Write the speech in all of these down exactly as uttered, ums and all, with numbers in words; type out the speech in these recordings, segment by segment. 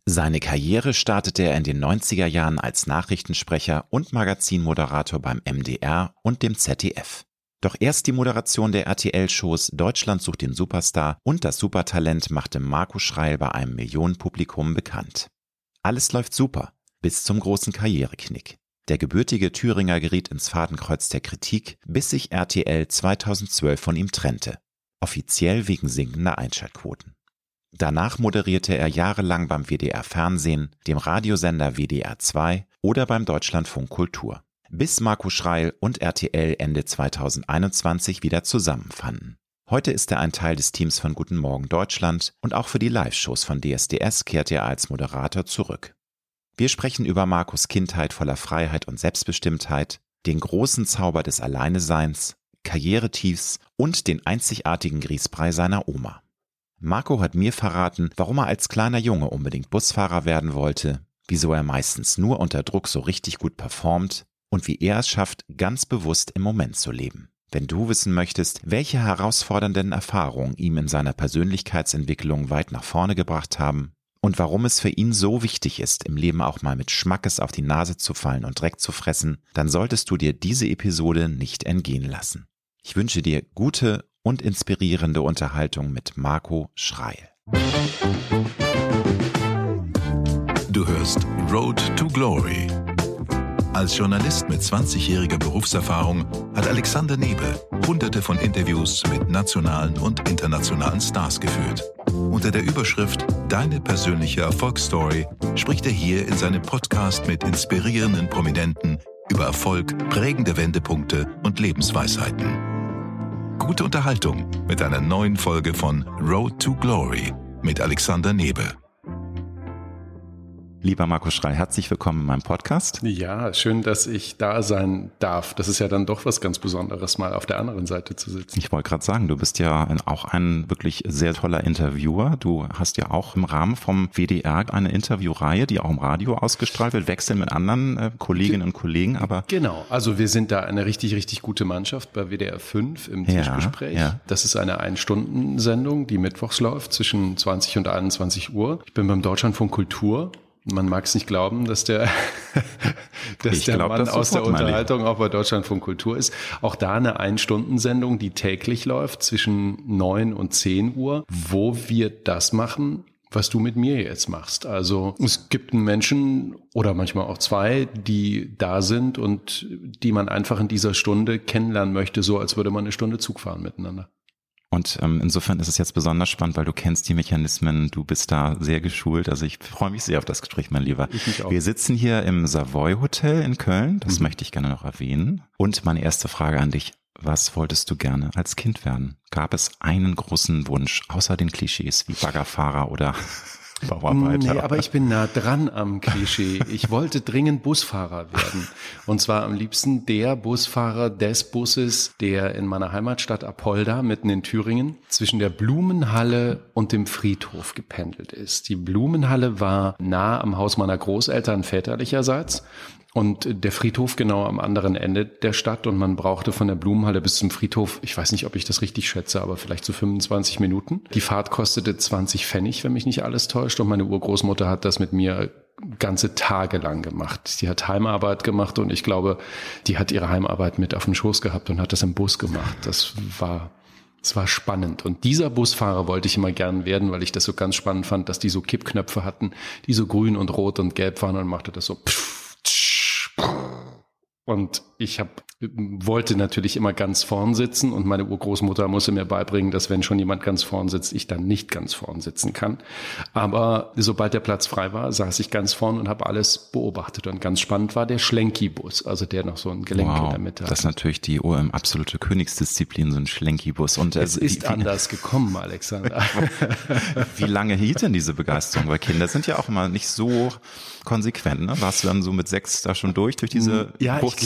Seine Karriere startete er in den neunziger Jahren als Nachrichtensprecher und Magazinmoderator beim M D R und dem Z D F. Doch erst die Moderation der R T L-Shows Deutschland sucht den Superstar und das Supertalent machte Marco Schreil bei einem Millionenpublikum bekannt. Alles läuft super, bis zum großen Karriereknick. Der gebürtige Thüringer geriet ins Fadenkreuz der Kritik, bis sich R T L zweitausendzwölf von ihm trennte. Offiziell wegen sinkender Einschaltquoten. Danach moderierte er jahrelang beim W D R Fernsehen, dem Radiosender W D R zwei oder beim Deutschlandfunk Kultur. Bis Marco Schreil und R T L Ende zweitausendeinundzwanzig wieder zusammenfanden. Heute ist er ein Teil des Teams von Guten Morgen Deutschland und auch für die Live-Shows von D S D S kehrt er als Moderator zurück. Wir sprechen über Marcos Kindheit voller Freiheit und Selbstbestimmtheit, den großen Zauber des Alleineseins, Karrieretiefs und den einzigartigen Grießbrei seiner Oma. Marco hat mir verraten, warum er als kleiner Junge unbedingt Busfahrer werden wollte, wieso er meistens nur unter Druck so richtig gut performt und wie er es schafft, ganz bewusst im Moment zu leben. Wenn du wissen möchtest, welche herausfordernden Erfahrungen ihm in seiner Persönlichkeitsentwicklung weit nach vorne gebracht haben und warum es für ihn so wichtig ist, im Leben auch mal mit Schmackes auf die Nase zu fallen und Dreck zu fressen, dann solltest du dir diese Episode nicht entgehen lassen. Ich wünsche dir gute und inspirierende Unterhaltung mit Marco Schreil. Du hörst Road to Glory. Als Journalist mit zwanzigjähriger Berufserfahrung hat Alexander Nebe hunderte von Interviews mit nationalen und internationalen Stars geführt. Unter der Überschrift Deine persönliche Erfolgsstory spricht er hier in seinem Podcast mit inspirierenden Prominenten über Erfolg, prägende Wendepunkte und Lebensweisheiten. Gute Unterhaltung mit einer neuen Folge von Road to Glory mit Alexander Nebe. Lieber Marco Schreil, herzlich willkommen in meinem Podcast. Ja, schön, dass ich da sein darf. Das ist ja dann doch was ganz Besonderes, mal auf der anderen Seite zu sitzen. Ich wollte gerade sagen, du bist ja auch ein wirklich sehr toller Interviewer. Du hast ja auch im Rahmen vom W D R eine Interviewreihe, die auch im Radio ausgestrahlt wird, wechseln mit anderen äh, Kolleginnen und Kollegen. Aber genau, also wir sind da eine richtig, richtig gute Mannschaft bei W D R fünf im Tischgespräch. Ja, ja. Das ist eine Ein-Stunden-Sendung, die mittwochs läuft zwischen zwanzig und einundzwanzig Uhr. Ich bin beim Deutschlandfunk Kultur. Man mag es nicht glauben, dass der, dass ich der glaub, Mann das aus der Unterhaltung auch bei Deutschlandfunk Kultur ist. Auch da eine Ein-Stunden-Sendung, die täglich läuft zwischen neun und zehn Uhr, wo wir das machen, was du mit mir jetzt machst. Also es gibt einen Menschen oder manchmal auch zwei, die da sind und die man einfach in dieser Stunde kennenlernen möchte, so als würde man eine Stunde Zug fahren miteinander. Und ähm, insofern ist es jetzt besonders spannend, weil du kennst die Mechanismen, du bist da sehr geschult. Also ich freue mich sehr auf das Gespräch, mein Lieber. Ich mich auch. Wir sitzen hier im Savoy Hotel in Köln, das mhm. möchte ich gerne noch erwähnen. Und meine erste Frage an dich, was wolltest du gerne als Kind werden? Gab es einen großen Wunsch, außer den Klischees wie Baggerfahrer oder Bauarbeiter? Nee, aber ich bin nah dran am Klischee. Ich wollte dringend Busfahrer werden. Und zwar am liebsten der Busfahrer des Busses, der in meiner Heimatstadt Apolda, mitten in Thüringen, zwischen der Blumenhalle und dem Friedhof gependelt ist. Die Blumenhalle war nah am Haus meiner Großeltern väterlicherseits. Und der Friedhof genau am anderen Ende der Stadt und man brauchte von der Blumenhalle bis zum Friedhof, ich weiß nicht, ob ich das richtig schätze, aber vielleicht so fünfundzwanzig Minuten. Die Fahrt kostete zwanzig Pfennig, wenn mich nicht alles täuscht und meine Urgroßmutter hat das mit mir ganze Tage lang gemacht. Die hat Heimarbeit gemacht und ich glaube, die hat ihre Heimarbeit mit auf dem Schoß gehabt und hat das im Bus gemacht. Das war... Es war spannend und dieser Busfahrer wollte ich immer gern werden, weil ich das so ganz spannend fand, dass die so Kippknöpfe hatten, die so grün und rot und gelb waren und machte das so pff, tsch, pff. Und ich hab, wollte natürlich immer ganz vorn sitzen und meine Urgroßmutter musste mir beibringen, dass wenn schon jemand ganz vorn sitzt, ich dann nicht ganz vorn sitzen kann. Aber sobald der Platz frei war, saß ich ganz vorn und habe alles beobachtet. Und ganz spannend war der Schlenki-Bus, also der noch so ein Gelenk wow, in der Mitte hat. Das ist natürlich die O M absolute Königsdisziplin, so ein Schlenki-Bus. Und es äh, ist wie, anders gekommen, Alexander. Wie lange hielt denn diese Begeisterung? Weil Kinder sind ja auch immer nicht so konsequent, ne? Warst du dann so mit sechs da schon durch, durch diese Ja, ich glaube, ich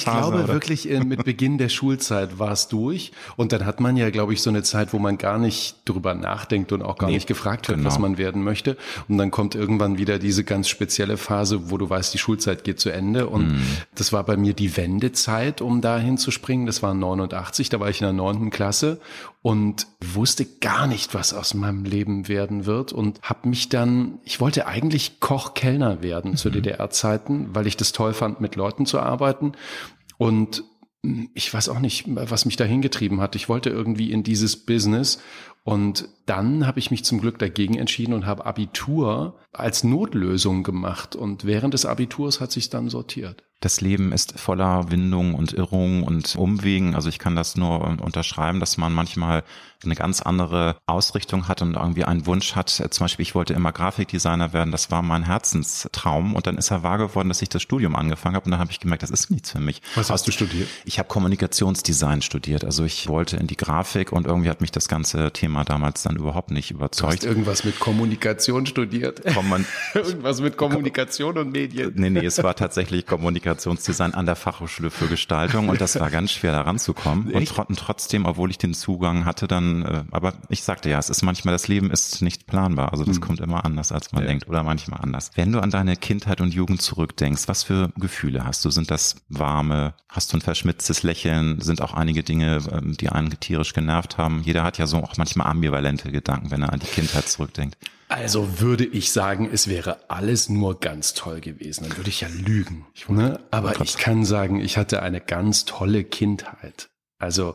ich glaube oder? wirklich, mit Beginn der Schulzeit war es durch. Und dann hat man ja, glaube ich, so eine Zeit, wo man gar nicht drüber nachdenkt und auch gar nee, nicht gefragt wird, genau. was man werden möchte. Und dann kommt irgendwann wieder diese ganz spezielle Phase, wo du weißt, die Schulzeit geht zu Ende. Und mm. das war bei mir die Wendezeit, um dahin zu springen. Das war neunundachtzig, da war ich in der neunten Klasse und wusste gar nicht, was aus meinem Leben werden wird. Und habe mich dann, ich wollte eigentlich Koch, Kellner werden zu D D R-Zeiten, weil ich das toll fand, mit Leuten zu arbeiten. Und ich weiß auch nicht, was mich dahin getrieben hat. Ich wollte irgendwie in dieses Business. Und dann habe ich mich zum Glück dagegen entschieden und habe Abitur als Notlösung gemacht. Und während des Abiturs hat sich dann sortiert. Das Leben ist voller Windungen und Irrungen und Umwegen. Also ich kann das nur unterschreiben, dass man manchmal eine ganz andere Ausrichtung hat und irgendwie einen Wunsch hat. Zum Beispiel, ich wollte immer Grafikdesigner werden. Das war mein Herzenstraum. Und dann ist er wahr geworden, dass ich das Studium angefangen habe. Und dann habe ich gemerkt, das ist nichts für mich. Was hast du studiert? Ich habe Kommunikationsdesign studiert. Also ich wollte in die Grafik und irgendwie hat mich das ganze Thema damals dann überhaupt nicht überzeugt. Du hast irgendwas mit Kommunikation studiert? Kommun- irgendwas mit Kommunikation und Medien? Nee, nee, es war tatsächlich Kommunikationsdesign an der Fachhochschule für Gestaltung und das war ganz schwer, da ranzukommen. Und tr- trotzdem, obwohl ich den Zugang hatte, dann, äh, aber ich sagte ja, es ist manchmal, das Leben ist nicht planbar. Also das hm. kommt immer anders, als man ja. denkt oder manchmal anders. Wenn du an deine Kindheit und Jugend zurückdenkst, was für Gefühle hast du? Sind das warme, hast du ein verschmitztes Lächeln? Sind auch einige Dinge, die einen tierisch genervt haben? Jeder hat ja so auch manchmal ambivalente Gedanken, wenn er an die Kindheit zurückdenkt. Also würde ich sagen, es wäre alles nur ganz toll gewesen. Dann würde ich ja lügen. Ne? Aber ich kann sagen, ich hatte eine ganz tolle Kindheit. Also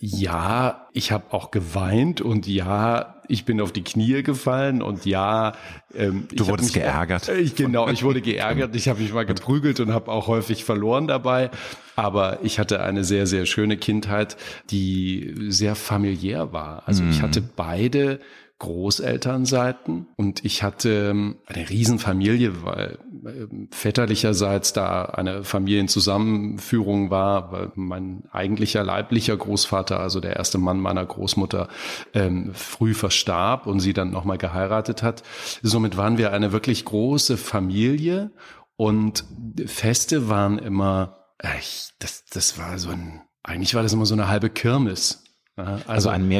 ja, ich habe auch geweint und ja, ich bin auf die Knie gefallen und ja, ähm, du ich wurdest mich, geärgert. Äh, genau, ich wurde geärgert. Ich habe mich mal geprügelt und habe auch häufig verloren dabei. Aber ich hatte eine sehr, sehr schöne Kindheit, die sehr familiär war. Also mm. ich hatte beide Großelternseiten und ich hatte eine Riesenfamilie, weil väterlicherseits da eine Familienzusammenführung war, weil mein eigentlicher leiblicher Großvater, also der erste Mann meiner Großmutter, ähm, früh verstarb und sie dann nochmal geheiratet hat. Somit waren wir eine wirklich große Familie und Feste waren immer, ich, das, das war so ein, eigentlich war das immer so eine halbe Kirmes. Also, also ein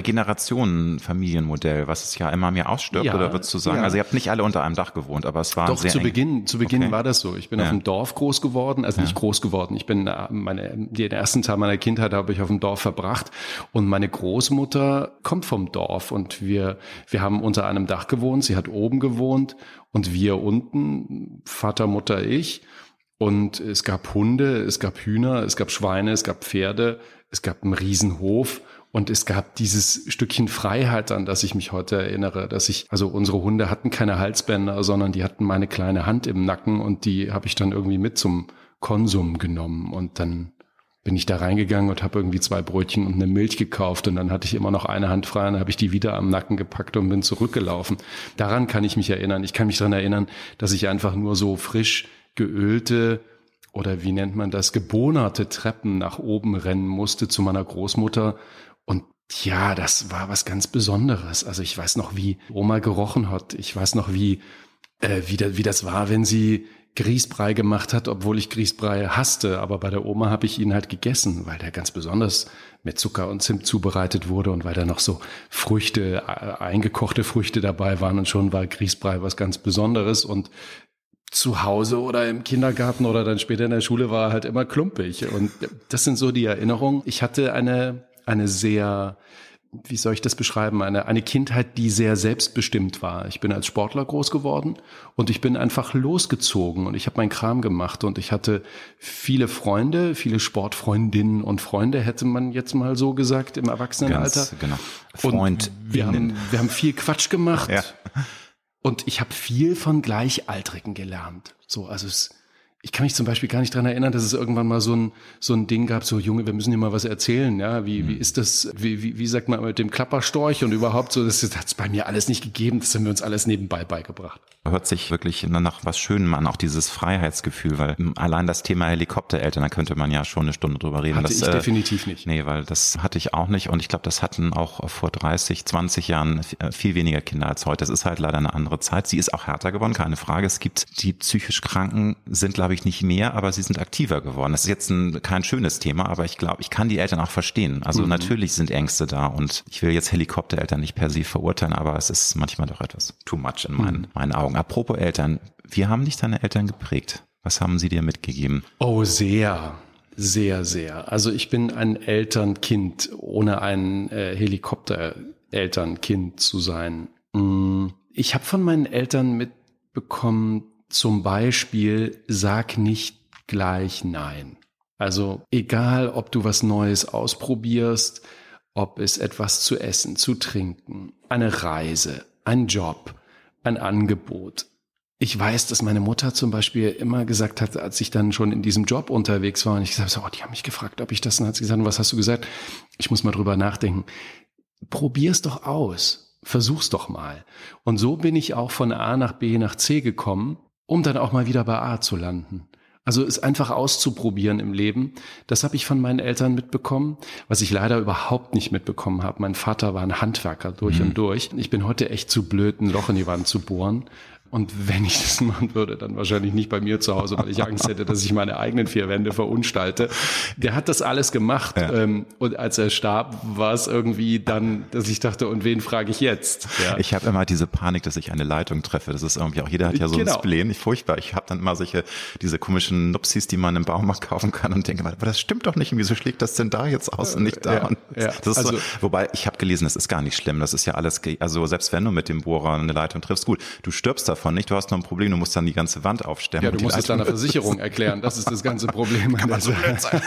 Mehrgenerationen-Familienmodell, was es ja immer mehr ausstirbt, ja, oder würdest du sagen? Ja. Also ihr habt nicht alle unter einem Dach gewohnt, aber es war Doch, sehr zu eng. Beginn, zu Beginn okay. war das so. Ich bin ja. auf dem Dorf groß geworden, also ja. nicht groß geworden. Ich bin meine, den ersten Teil meiner Kindheit habe ich auf dem Dorf verbracht und meine Großmutter kommt vom Dorf und wir, wir haben unter einem Dach gewohnt. Sie hat oben gewohnt und wir unten, Vater, Mutter, ich. Und es gab Hunde, es gab Hühner, es gab Schweine, es gab Pferde, es gab einen Riesenhof. Und es gab dieses Stückchen Freiheit, an das ich mich heute erinnere, dass ich, also unsere Hunde hatten keine Halsbänder, sondern die hatten meine kleine Hand im Nacken und die habe ich dann irgendwie mit zum Konsum genommen. Und dann bin ich da reingegangen und habe irgendwie zwei Brötchen und eine Milch gekauft und dann hatte ich immer noch eine Hand frei und dann habe ich die wieder am Nacken gepackt und bin zurückgelaufen. Daran kann ich mich erinnern. Ich kann mich daran erinnern, dass ich einfach nur so frisch geölte oder wie nennt man das, gebonerte Treppen nach oben rennen musste zu meiner Großmutter. Und ja, das war was ganz Besonderes. Also ich weiß noch, wie Oma gerochen hat. Ich weiß noch, wie äh, wie, da, wie das war, wenn sie Grießbrei gemacht hat, obwohl ich Grießbrei hasste. Aber bei der Oma habe ich ihn halt gegessen, weil der ganz besonders mit Zucker und Zimt zubereitet wurde und weil da noch so Früchte, äh, eingekochte Früchte dabei waren. Und schon war Grießbrei was ganz Besonderes. Und zu Hause oder im Kindergarten oder dann später in der Schule war halt immer klumpig. Und das sind so die Erinnerungen. Ich hatte eine eine sehr, wie soll ich das beschreiben, eine eine Kindheit, die sehr selbstbestimmt war. Ich bin als Sportler groß geworden und ich bin einfach losgezogen und ich habe meinen Kram gemacht und ich hatte viele Freunde, viele Sportfreundinnen und Freunde, hätte man jetzt mal so gesagt, im Erwachsenenalter. Ganz genau. Freund. Wir haben, wir haben viel Quatsch gemacht ja. und ich habe viel von Gleichaltrigen gelernt. So, also es Ich kann mich zum Beispiel gar nicht dran erinnern, dass es irgendwann mal so ein so ein Ding gab, so Junge, wir müssen dir mal was erzählen, ja, wie mhm. wie ist das, wie, wie wie sagt man mit dem Klapperstorch und überhaupt so, das hat es bei mir alles nicht gegeben, das haben wir uns alles nebenbei beigebracht. Hört sich wirklich nach was Schönem an, auch dieses Freiheitsgefühl, weil allein das Thema Helikoptereltern, da könnte man ja schon eine Stunde drüber reden. Hatte das, ich äh, definitiv nicht. Nee, weil das hatte ich auch nicht und ich glaube, das hatten auch vor dreißig, zwanzig Jahren viel weniger Kinder als heute. Das ist halt leider eine andere Zeit. Sie ist auch härter geworden, keine Frage. Es gibt die psychisch Kranken, sind glaube ich, nicht mehr, aber sie sind aktiver geworden. Das ist jetzt ein, kein schönes Thema, aber ich glaube, ich kann die Eltern auch verstehen. Also mhm. natürlich sind Ängste da und ich will jetzt Helikoptereltern nicht per se verurteilen, aber es ist manchmal doch etwas too much in meinen, mhm. meinen Augen. Apropos Eltern, wie haben dich deine Eltern geprägt? Was haben sie dir mitgegeben? Oh, sehr. Sehr, sehr. Also ich bin ein Elternkind, ohne ein äh, Helikopter-Elternkind zu sein. Ich habe von meinen Eltern mitbekommen, zum Beispiel, sag nicht gleich nein. Also egal, ob du was Neues ausprobierst, ob es etwas zu essen, zu trinken, eine Reise, ein Job, ein Angebot. Ich weiß, dass meine Mutter zum Beispiel immer gesagt hat, als ich dann schon in diesem Job unterwegs war und ich gesagt habe, oh, die haben mich gefragt, ob ich das, und hat sie gesagt, was hast du gesagt? Ich muss mal drüber nachdenken. Probier's doch aus. Versuch's doch mal. Und so bin ich auch von A nach B nach C gekommen, um dann auch mal wieder bei A zu landen. Also es einfach auszuprobieren im Leben. Das habe ich von meinen Eltern mitbekommen, was ich leider überhaupt nicht mitbekommen habe. Mein Vater war ein Handwerker durch mhm. und durch. Ich bin heute echt zu blöd, ein Loch in die Wand zu bohren. Und wenn ich das machen würde, dann wahrscheinlich nicht bei mir zu Hause, weil ich Angst hätte, dass ich meine eigenen vier Wände verunstalte. Der hat das alles gemacht. Ja. Ähm, und als er starb, war es irgendwie dann, dass ich dachte, und wen frage ich jetzt? Ja. Ich habe immer diese Panik, dass ich eine Leitung treffe. Das ist irgendwie auch, jeder hat ja so genau. ein Spleen. Ich furchtbar. Ich habe dann immer solche, diese komischen Nupsis, die man im Baumarkt kaufen kann und denke, aber das stimmt doch nicht. Wieso schlägt das denn da jetzt aus und nicht da? Ja, und ja. Das ist also, so, wobei, ich habe gelesen, das ist gar nicht schlimm. Das ist ja alles, also selbst wenn du mit dem Bohrer eine Leitung triffst, gut, du stirbst davon nicht, du hast noch ein Problem, du musst dann die ganze Wand aufstemmen. Ja, du musst es deiner Versicherung erklären, das ist das ganze Problem. Kann man so blöd sein.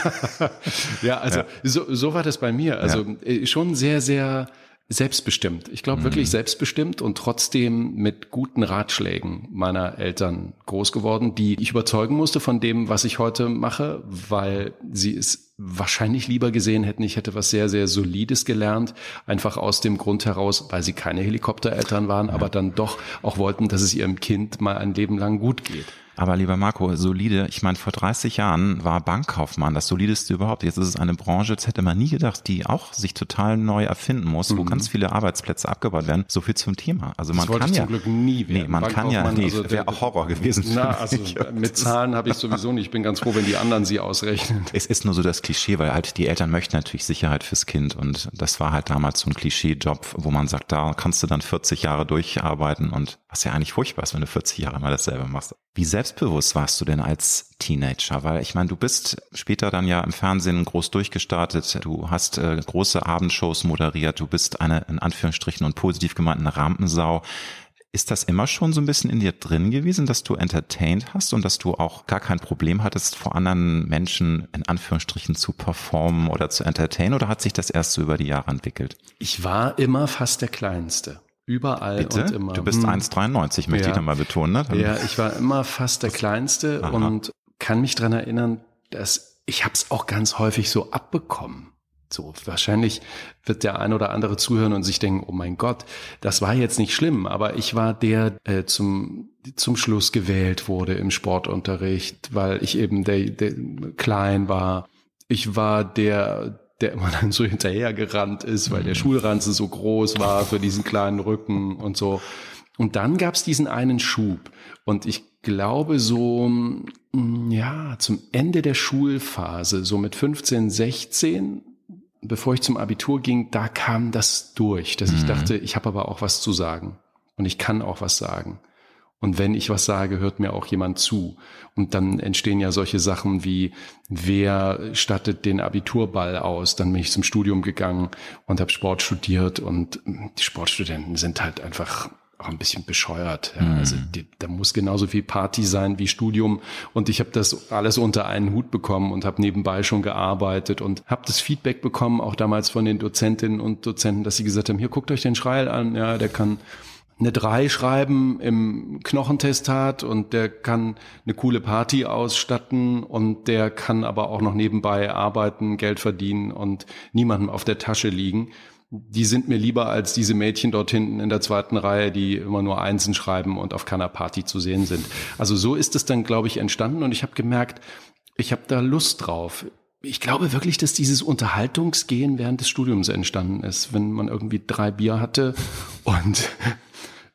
Ja, also ja. So, so war das bei mir. Also ja. schon sehr, sehr selbstbestimmt. Ich glaube mhm. wirklich selbstbestimmt und trotzdem mit guten Ratschlägen meiner Eltern groß geworden, die ich überzeugen musste von dem, was ich heute mache, weil sie es wahrscheinlich lieber gesehen hätten, ich hätte was sehr, sehr Solides gelernt, einfach aus dem Grund heraus, weil sie keine Helikoptereltern waren, ja. aber dann doch auch wollten, dass es ihrem Kind mal ein Leben lang gut geht. Aber lieber Marco, solide, ich meine, vor dreißig Jahren war Bankkaufmann das solideste überhaupt. Jetzt ist es eine Branche, das hätte man nie gedacht, die auch sich total neu erfinden muss, mhm. wo ganz viele Arbeitsplätze abgebaut werden. So viel zum Thema. Also man das kann ich ja zum Glück nie werden. Nee, man kann ja, nee, also wäre auch Horror gewesen. Na, also mit Zahlen habe ich sowieso nicht. Ich bin ganz froh, wenn die anderen sie ausrechnen. Es ist nur so das Klischee, weil halt die Eltern möchten natürlich Sicherheit fürs Kind und das war halt damals so ein Klischee-Job, wo man sagt, da kannst du dann vierzig Jahre durcharbeiten und was ja eigentlich furchtbar ist, wenn du vierzig Jahre mal dasselbe machst. Wie selbstbewusst warst du denn als Teenager? Weil ich meine, du bist später dann ja im Fernsehen groß durchgestartet, du hast äh, große Abendshows moderiert, du bist eine in Anführungsstrichen und positiv gemeint eine Rampensau. Ist das immer schon so ein bisschen in dir drin gewesen, dass du entertained hast und dass du auch gar kein Problem hattest, vor anderen Menschen in Anführungsstrichen zu performen oder zu entertainen, oder hat sich das erst so über die Jahre entwickelt? Ich war immer fast der Kleinste. Überall Bitte? und immer. Du bist hm. eins Komma dreiundneunzig, möchte ja. ich nochmal betonen. Ne? Dann ja, ich war immer fast der Kleinste. Aha. Und kann mich dran erinnern, dass ich habe es auch ganz häufig so abbekommen. So, wahrscheinlich wird der ein oder andere zuhören und sich denken, oh mein Gott, das war jetzt nicht schlimm, aber ich war der, äh, zum zum Schluss gewählt wurde im Sportunterricht, weil ich eben der, der klein war. Ich war der, der immer dann so hinterhergerannt ist, weil der Schulranzen so groß war für diesen kleinen Rücken und so. Und dann gab's diesen einen Schub. Und ich glaube so, ja, zum Ende der Schulphase, so mit fünfzehn, sechzehn, bevor ich zum Abitur ging, da kam das durch, dass ich dachte, ich habe aber auch was zu sagen. Und ich kann auch was sagen. Und wenn ich was sage, hört mir auch jemand zu. Und dann entstehen ja solche Sachen wie, wer stattet den Abiturball aus? Dann bin ich zum Studium gegangen und habe Sport studiert. Und die Sportstudenten sind halt einfach auch ein bisschen bescheuert. Ja. Mhm. Also die, da muss genauso viel Party sein wie Studium. Und ich habe das alles unter einen Hut bekommen und habe nebenbei schon gearbeitet und habe das Feedback bekommen, auch damals von den Dozentinnen und Dozenten, dass sie gesagt haben, hier, guckt euch den Schreil an. Ja, der kann eine drei schreiben im Knochentestat und der kann eine coole Party ausstatten und der kann aber auch noch nebenbei arbeiten, Geld verdienen und niemandem auf der Tasche liegen. Die sind mir lieber als diese Mädchen dort hinten in der zweiten Reihe, die immer nur Einsen schreiben und auf keiner Party zu sehen sind. Also so ist es dann, glaube ich, entstanden und ich habe gemerkt, ich habe da Lust drauf. Ich glaube wirklich, dass dieses Unterhaltungsgehen während des Studiums entstanden ist, wenn man irgendwie drei Bier hatte und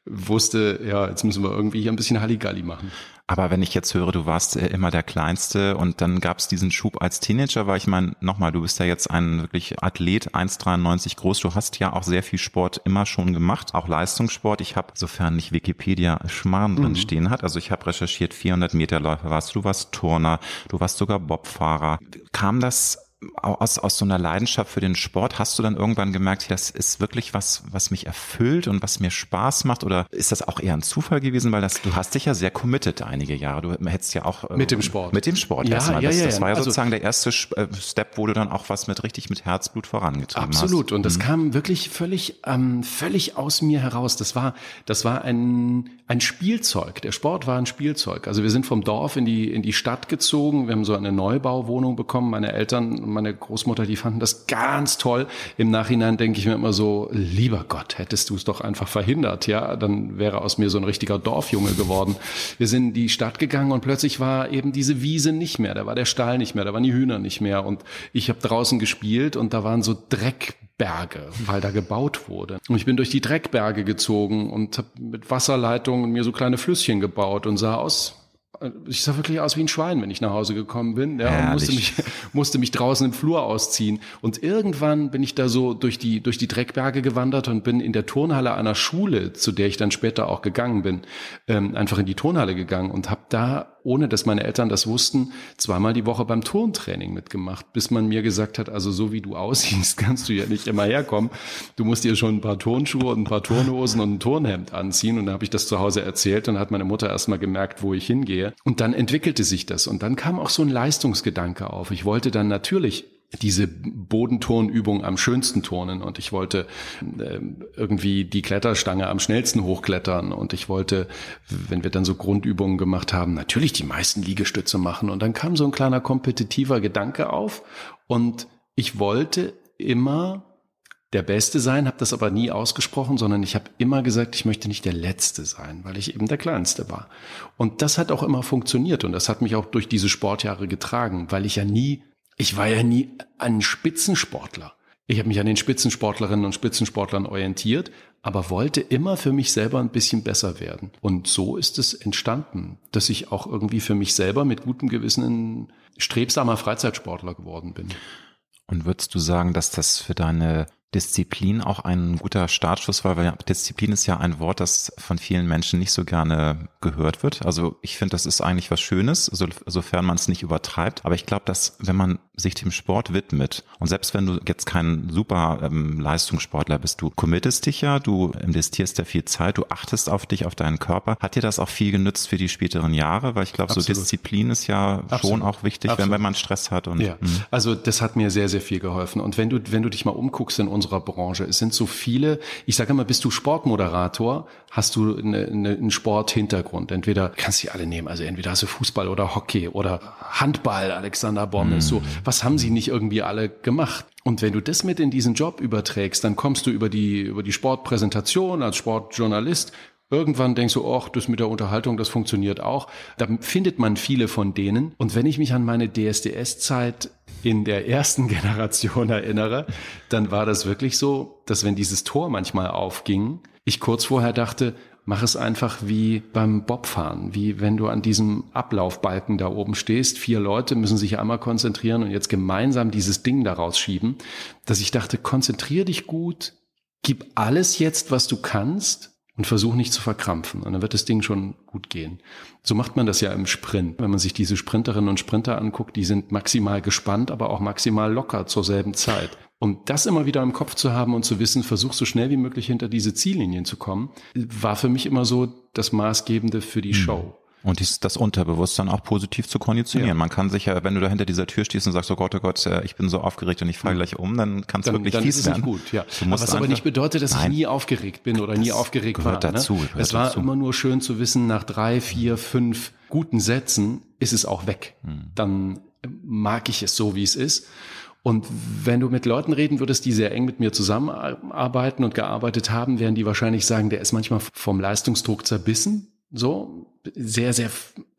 wusste, ja, jetzt müssen wir irgendwie hier ein bisschen Halligalli machen. Aber wenn ich jetzt höre, du warst immer der Kleinste und dann gab es diesen Schub als Teenager, weil ich meine, nochmal, du bist ja jetzt ein wirklich Athlet, eins Komma dreiundneunzig groß, du hast ja auch sehr viel Sport immer schon gemacht, auch Leistungssport. Ich habe, sofern nicht Wikipedia Schmarrn drin mhm. stehen hat, also ich habe recherchiert, vierhundert Meter Läufer warst du, du warst Turner, du warst sogar Bobfahrer. Kam das aus, aus so einer Leidenschaft für den Sport? Hast du dann irgendwann gemerkt, das ist wirklich was, was mich erfüllt und was mir Spaß macht? Oder ist das auch eher ein Zufall gewesen? Weil das, du hast dich ja sehr committed einige Jahre. Du hättest ja auch... Mit dem Sport. Mit dem Sport. Ja, erstmal. ja, das, ja, das war ja also, sozusagen der erste Step, wo du dann auch was mit richtig mit Herzblut vorangetrieben hast. Absolut. Und das mhm. kam wirklich völlig, ähm, völlig aus mir heraus. Das war, das war ein, ein Spielzeug. Der Sport war ein Spielzeug. Also wir sind vom Dorf in die, in die Stadt gezogen. Wir haben so eine Neubauwohnung bekommen. Meine Eltern und meine Großmutter, die fanden das ganz toll. Im Nachhinein denke ich mir immer so, lieber Gott, hättest du es doch einfach verhindert, ja, dann wäre aus mir so ein richtiger Dorfjunge geworden. Wir sind in die Stadt gegangen und plötzlich war eben diese Wiese nicht mehr, da war der Stall nicht mehr, da waren die Hühner nicht mehr und ich habe draußen gespielt und da waren so Dreckberge, weil da gebaut wurde. Und ich bin durch die Dreckberge gezogen und habe mit Wasserleitungen mir so kleine Flüsschen gebaut und sah aus, ich sah wirklich aus wie ein Schwein, wenn ich nach Hause gekommen bin, ja, und musste mich, musste mich draußen im Flur ausziehen. Und irgendwann bin ich da so durch die, durch die Dreckberge gewandert und bin in der Turnhalle einer Schule, zu der ich dann später auch gegangen bin, ähm, einfach in die Turnhalle gegangen und habe da, ohne dass meine Eltern das wussten, zweimal die Woche beim Turntraining mitgemacht, bis man mir gesagt hat, also so wie du aussiehst, kannst du ja nicht immer herkommen. Du musst dir schon ein paar Turnschuhe und ein paar Turnhosen und ein Turnhemd anziehen. Und dann habe ich das zu Hause erzählt und hat meine Mutter erst mal gemerkt, wo ich hingehe. Und dann entwickelte sich das. Und dann kam auch so ein Leistungsgedanke auf. Ich wollte dann natürlich diese Bodenturnübung am schönsten turnen und ich wollte äh, irgendwie die Kletterstange am schnellsten hochklettern und ich wollte, wenn wir dann so Grundübungen gemacht haben, natürlich die meisten Liegestütze machen und dann kam so ein kleiner kompetitiver Gedanke auf und ich wollte immer der Beste sein, habe das aber nie ausgesprochen, sondern ich habe immer gesagt, ich möchte nicht der Letzte sein, weil ich eben der Kleinste war. Und das hat auch immer funktioniert und das hat mich auch durch diese Sportjahre getragen, weil ich ja nie Ich war ja nie ein Spitzensportler. Ich habe mich an den Spitzensportlerinnen und Spitzensportlern orientiert, aber wollte immer für mich selber ein bisschen besser werden. Und so ist es entstanden, dass ich auch irgendwie für mich selber mit gutem Gewissen ein strebsamer Freizeitsportler geworden bin. Und würdest du sagen, dass das für deine Disziplin auch ein guter Startschuss war, weil Disziplin ist ja ein Wort, das von vielen Menschen nicht so gerne gehört wird. Also ich finde, das ist eigentlich was Schönes, so, sofern man es nicht übertreibt. Aber ich glaube, dass wenn man sich dem Sport widmet und selbst wenn du jetzt kein super ähm, Leistungssportler bist, du committest dich ja, du investierst ja viel Zeit, du achtest auf dich, auf deinen Körper. Hat dir das auch viel genützt für die späteren Jahre? Weil ich glaube, so Disziplin ist ja Absolut. schon auch wichtig, wenn, wenn man Stress hat. Und, ja, mh. Also das hat mir sehr, sehr viel geholfen. Und wenn du, wenn du dich mal umguckst in unserer Branche, es sind so viele, ich sage immer, bist du Sportmoderator, hast du eine, eine, einen Sporthintergrund. Entweder, kannst du die alle nehmen, also entweder hast du Fußball oder Hockey oder Handball, Alexander Bommes, mm. so, was haben sie nicht irgendwie alle gemacht? Und wenn du das mit in diesen Job überträgst, dann kommst du über die, über die Sportpräsentation als Sportjournalist. Irgendwann denkst du, ach, das mit der Unterhaltung, das funktioniert auch. Da findet man viele von denen. Und wenn ich mich an meine D S D S-Zeit in der ersten Generation erinnere, dann war das wirklich so, dass wenn dieses Tor manchmal aufging, ich kurz vorher dachte, mach es einfach wie beim Bobfahren, wie wenn du an diesem Ablaufbalken da oben stehst. Vier Leute müssen sich einmal konzentrieren und jetzt gemeinsam dieses Ding da rausschieben, dass ich dachte, konzentrier dich gut, gib alles jetzt, was du kannst, und versuch nicht zu verkrampfen. Und dann wird das Ding schon gut gehen. So macht man das ja im Sprint. Wenn man sich diese Sprinterinnen und Sprinter anguckt, die sind maximal gespannt, aber auch maximal locker zur selben Zeit. Um das immer wieder im Kopf zu haben und zu wissen, versuch so schnell wie möglich hinter diese Ziellinien zu kommen, war für mich immer so das Maßgebende für die Show. Und dies, das Unterbewusstsein auch positiv zu konditionieren. Ja. Man kann sich ja, wenn du da hinter dieser Tür stehst und sagst, oh Gott, oh Gott, ich bin so aufgeregt und ich falle gleich um, dann kannst du wirklich dann fies ist werden. Es nicht gut, ja. Aber was aber nicht bedeutet, dass Nein. ich nie aufgeregt bin oder das nie aufgeregt war. Dazu, ne? Es war dazu. Immer nur schön zu wissen, nach drei, vier, fünf guten Sätzen ist es auch weg. Hm. Dann mag ich es so, wie es ist. Und wenn du mit Leuten reden würdest, die sehr eng mit mir zusammenarbeiten und gearbeitet haben, werden die wahrscheinlich sagen, der ist manchmal vom Leistungsdruck zerbissen. So, sehr, sehr,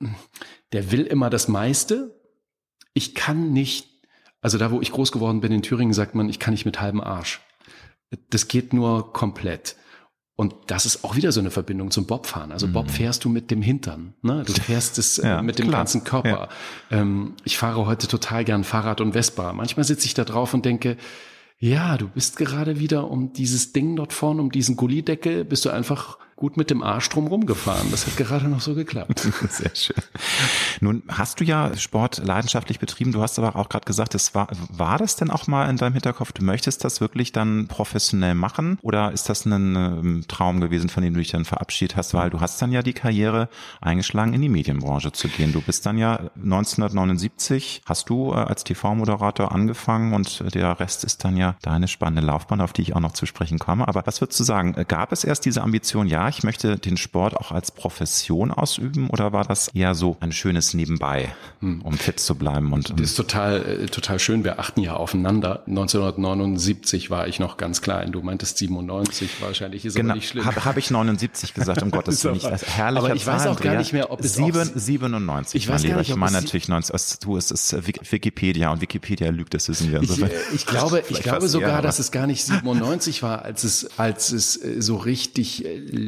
der will immer das meiste. Ich kann nicht, also da, wo ich groß geworden bin in Thüringen, sagt man, ich kann nicht mit halbem Arsch. Das geht nur komplett. Und das ist auch wieder so eine Verbindung zum Bobfahren. Also Bob fährst du mit dem Hintern, ne? Du fährst es äh, ja, mit dem klar. ganzen Körper. Ja. Ähm, ich fahre heute total gern Fahrrad und Vespa. Manchmal sitze ich da drauf und denke, ja, du bist gerade wieder um dieses Ding dort vorne, um diesen Gullideckel, bist du einfach gut mit dem Arsch drum rumgefahren. Das hat gerade noch so geklappt. Sehr schön. Nun hast du ja Sport leidenschaftlich betrieben. Du hast aber auch gerade gesagt, es war, war das denn auch mal in deinem Hinterkopf, du möchtest das wirklich dann professionell machen? Oder ist das ein ähm, Traum gewesen, von dem du dich dann verabschiedet hast? Weil du hast dann ja die Karriere eingeschlagen, in die Medienbranche zu gehen. Du bist dann ja neunzehnhundertneunundsiebzig, hast du äh, als T V-Moderator angefangen und der Rest ist dann ja deine spannende Laufbahn, auf die ich auch noch zu sprechen komme. Aber was würdest du sagen? Gab es erst diese Ambition, ja, ich möchte den Sport auch als Profession ausüben, oder war das eher so ein schönes Nebenbei, um fit zu bleiben? Und das ist total, total schön. Wir achten ja aufeinander. neunzehnhundertneunundsiebzig war ich noch ganz klein. Du meintest siebenundneunzig, wahrscheinlich ist genau, aber nicht schlimm. Habe hab ich neunundsiebzig gesagt, um Gottes Willen. Also herrlicher aber ich weiß auch gar nicht mehr, ob es Sieben, siebenundneunzig, ich weiß gar nicht, ich meine natürlich neunzig, du, es ist Wikipedia und Wikipedia lügt, das wissen wir. Ich, ich glaube, ich glaube sogar, eher, dass es gar nicht siebenundneunzig war, als es, als es so richtig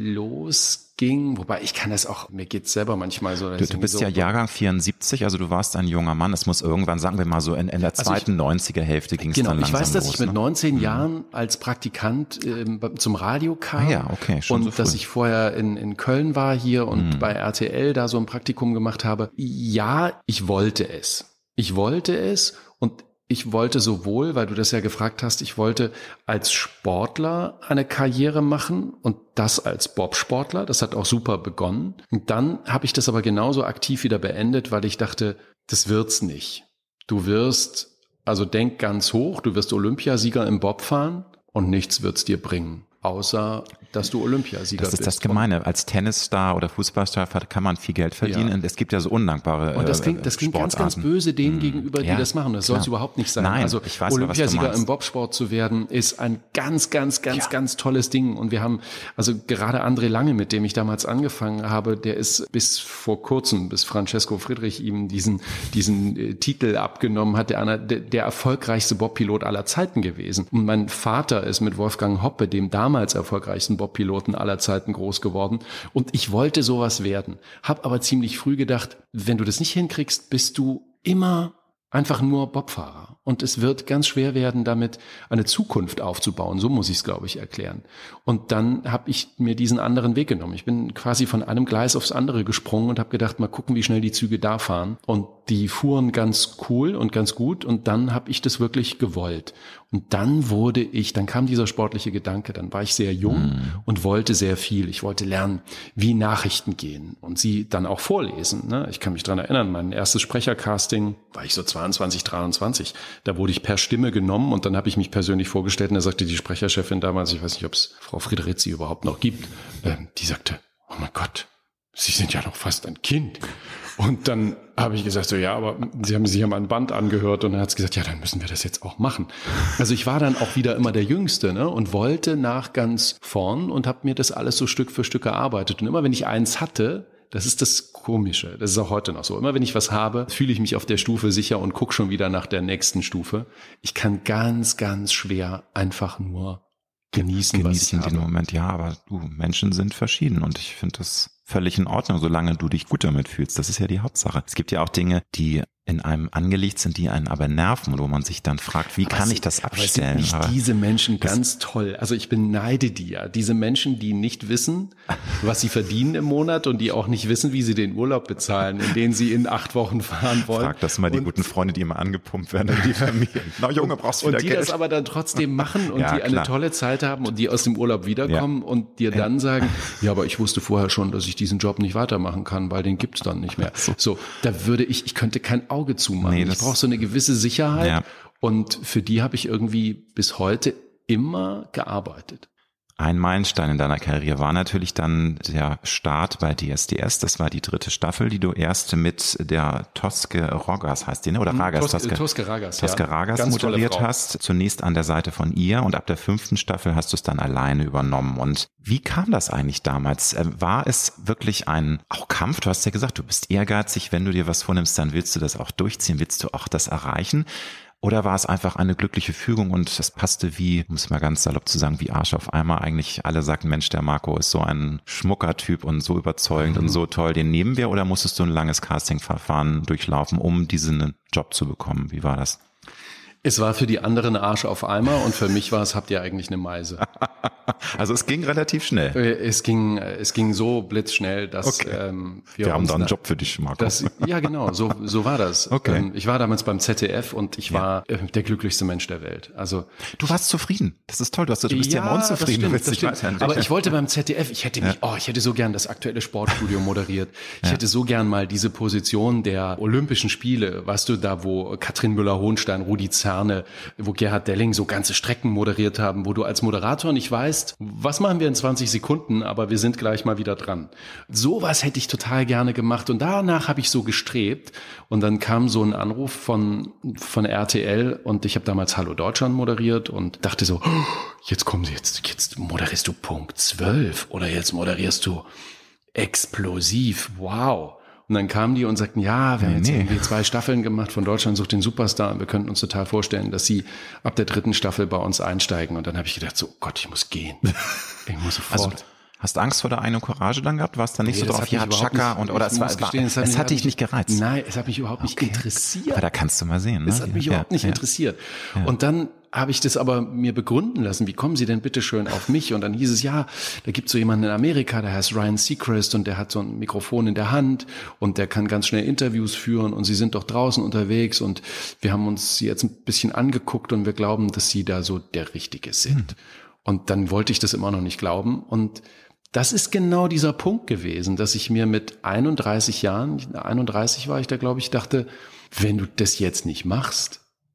losging. Wobei ich kann das auch, mir geht's selber manchmal so. Du, du bist so, ja Jahrgang vierundsiebzig, also du warst ein junger Mann. Es muss irgendwann, sagen wir mal so, in, in der zweiten also neunziger Hälfte ging es genau, dann langsam los. Ich weiß, dass los, ich mit ne? neunzehn mhm. Jahren als Praktikant ähm, zum Radio kam. Ah ja, okay, schon und so früh. Dass ich vorher in, in Köln war hier und mhm. bei R T L da so ein Praktikum gemacht habe. Ja, ich wollte es. Ich wollte es und ich wollte sowohl, weil du das ja gefragt hast, ich wollte als Sportler eine Karriere machen und das als Bobsportler. Das hat auch super begonnen. Und dann habe ich das aber genauso aktiv wieder beendet, weil ich dachte, das wird's nicht. Du wirst, also denk ganz hoch, du wirst Olympiasieger im Bob fahren und nichts wird's dir bringen. Außer, dass du Olympiasieger bist. Das ist das Gemeine. Als Tennisstar oder Fußballstar kann man viel Geld verdienen. Ja. Und es gibt ja so undankbare Und das klingt, das klingt ganz, ganz böse denen mmh. gegenüber, die ja, das machen. Das soll es überhaupt nicht sein. Nein, also ich weiß, Olympiasieger im Bobsport zu werden, ist ein ganz, ganz, ganz, ja. ganz tolles Ding. Und wir haben, also gerade André Lange, mit dem ich damals angefangen habe, der ist bis vor kurzem, bis Francesco Friedrich ihm diesen, diesen äh, Titel abgenommen hat, der, einer, der, der erfolgreichste Bobpilot aller Zeiten gewesen. Und mein Vater ist mit Wolfgang Hoppe, dem damals damals erfolgreichsten Bobpiloten aller Zeiten groß geworden. Und ich wollte sowas werden. Hab aber ziemlich früh gedacht, wenn du das nicht hinkriegst, bist du immer einfach nur Bobfahrer. Und es wird ganz schwer werden, damit eine Zukunft aufzubauen. So muss ich es, glaube ich, erklären. Und dann habe ich mir diesen anderen Weg genommen. Ich bin quasi von einem Gleis aufs andere gesprungen und habe gedacht, mal gucken, wie schnell die Züge da fahren. Und die fuhren ganz cool und ganz gut. Und dann habe ich das wirklich gewollt. Und dann wurde ich, dann kam dieser sportliche Gedanke, dann war ich sehr jung mm. und wollte sehr viel. Ich wollte lernen, wie Nachrichten gehen und sie dann auch vorlesen. Ne? Ich kann mich dran erinnern, mein erstes Sprechercasting war ich so zweiundzwanzig, dreiundzwanzig. Da wurde ich per Stimme genommen und dann habe ich mich persönlich vorgestellt und da sagte die Sprecherchefin damals, ich weiß nicht, ob es Frau Friedrizi überhaupt noch gibt, äh, die sagte, oh mein Gott, Sie sind ja noch fast ein Kind. Und dann habe ich gesagt, so ja, aber Sie haben sich ja mal ein Band angehört und dann hat sie gesagt, ja, dann müssen wir das jetzt auch machen. Also ich war dann auch wieder immer der Jüngste, ne, und wollte nach ganz vorn und habe mir das alles so Stück für Stück erarbeitet. Und immer wenn ich eins hatte, das ist das Komische, das ist auch heute noch so. Immer wenn ich was habe, fühle ich mich auf der Stufe sicher und gucke schon wieder nach der nächsten Stufe. Ich kann ganz, ganz schwer einfach nur genießen, genießen was ich den habe. Moment. Ja, aber du, Menschen sind verschieden und ich finde das völlig in Ordnung, solange du dich gut damit fühlst. Das ist ja die Hauptsache. Es gibt ja auch Dinge, die in einem angelegt sind, die einen aber nerven, wo man sich dann fragt, wie aber kann ich das abstellen? Aber sind nicht diese Menschen ganz toll? Also ich beneide die ja. Diese Menschen, die nicht wissen, was sie verdienen im Monat und die auch nicht wissen, wie sie den Urlaub bezahlen, in den sie in acht Wochen fahren wollen. Frag das mal und die guten Freunde, die immer angepumpt werden, die Familie. Na Junge, brauchst du wieder Und die Geld. das aber dann trotzdem machen und ja, die eine klar. tolle Zeit haben und die aus dem Urlaub wiederkommen ja. und dir dann sagen, ja, aber ich wusste vorher schon, dass ich diesen Job nicht weitermachen kann, weil den gibt's dann nicht mehr. So, so da würde ich, ich könnte kein Auge zumachen. Nee, ich brauche so eine gewisse Sicherheit ja. und für die habe ich irgendwie bis heute immer gearbeitet. Ein Meilenstein in deiner Karriere war natürlich dann der Start bei D S D S. Das war die dritte Staffel, die du erst mit der Toske Rogas, heißt die, ne? Oder Ragas? Tos, Toske, Toske Ragas, Toske ja. Ragas Ganz moderiert hast. Zunächst an der Seite von ihr und ab der fünften Staffel hast du es dann alleine übernommen. Und wie kam das eigentlich damals? War es wirklich ein auch Kampf? Du hast ja gesagt, du bist ehrgeizig. Wenn du dir was vornimmst, dann willst du das auch durchziehen. Willst du auch das erreichen? Oder war es einfach eine glückliche Fügung und das passte wie, um es mal ganz salopp zu sagen, wie Arsch auf Eimer? Eigentlich alle sagten, Mensch, der Marco ist so ein schmucker Typ und so überzeugend mhm. und so toll, den nehmen wir, oder musstest du ein langes Castingverfahren durchlaufen, um diesen Job zu bekommen? Wie war das? Es war für die anderen Arsch auf Eimer und für mich war es, habt ihr eigentlich eine Meise. Also es ging relativ schnell. Es ging, es ging so blitzschnell, dass okay. ähm, wir, wir haben da einen Job für dich, Marco. Das, ja, genau, so, so war das. Okay. Ähm, ich war damals beim Z D F und ich war ja. der glücklichste Mensch der Welt. Also du warst zufrieden. Das ist toll. Du, hast, du bist ja, ja unzufrieden. Stimmt, du willst dich aber ich wollte beim Z D F, ich hätte mich, ja. oh, ich hätte so gern das aktuelle Sportstudio moderiert. Ich ja. hätte so gern mal diese Position der Olympischen Spiele, weißt du, da wo Katrin Müller-Hohenstein, Rudi Zerne, wo Gerhard Delling so ganze Strecken moderiert haben, wo du als Moderator nicht weißt, was machen wir in zwanzig Sekunden, aber wir sind gleich mal wieder dran. Sowas hätte ich total gerne gemacht und danach habe ich so gestrebt und dann kam so ein Anruf von von R T L und ich habe damals Hallo Deutschland moderiert und dachte so, oh, jetzt kommen sie, jetzt, jetzt moderierst du Punkt zwölf oder jetzt moderierst du explosiv, wow. Und dann kamen die und sagten, ja, wir haben jetzt nee. irgendwie zwei Staffeln gemacht von Deutschland sucht den Superstar und wir könnten uns total vorstellen, dass sie ab der dritten Staffel bei uns einsteigen. Und dann habe ich gedacht, so Gott, ich muss gehen. Ich muss sofort. Also, hast du Angst vor der eigenen Courage dann gehabt? Warst du da nicht nee, so drauf, ja, Chaka und oder es war, gestehen, es, es hat dich nicht gereizt? Nein, es hat mich überhaupt nicht okay. interessiert. Aber da kannst du mal sehen. Ne? Es hat mich ja, überhaupt nicht ja. interessiert. Ja. Und dann habe ich das aber mir begründen lassen. Wie kommen Sie denn bitte schön auf mich? Und dann hieß es, ja, da gibt es so jemanden in Amerika, der heißt Ryan Seacrest und der hat so ein Mikrofon in der Hand und der kann ganz schnell Interviews führen und Sie sind doch draußen unterwegs und wir haben uns Sie jetzt ein bisschen angeguckt und wir glauben, dass Sie da so der Richtige sind. Hm. Und dann wollte ich das immer noch nicht glauben und das ist genau dieser Punkt gewesen, dass ich mir mit einunddreißig Jahren, einunddreißig war ich da, glaube ich, dachte, wenn du das jetzt nicht machst,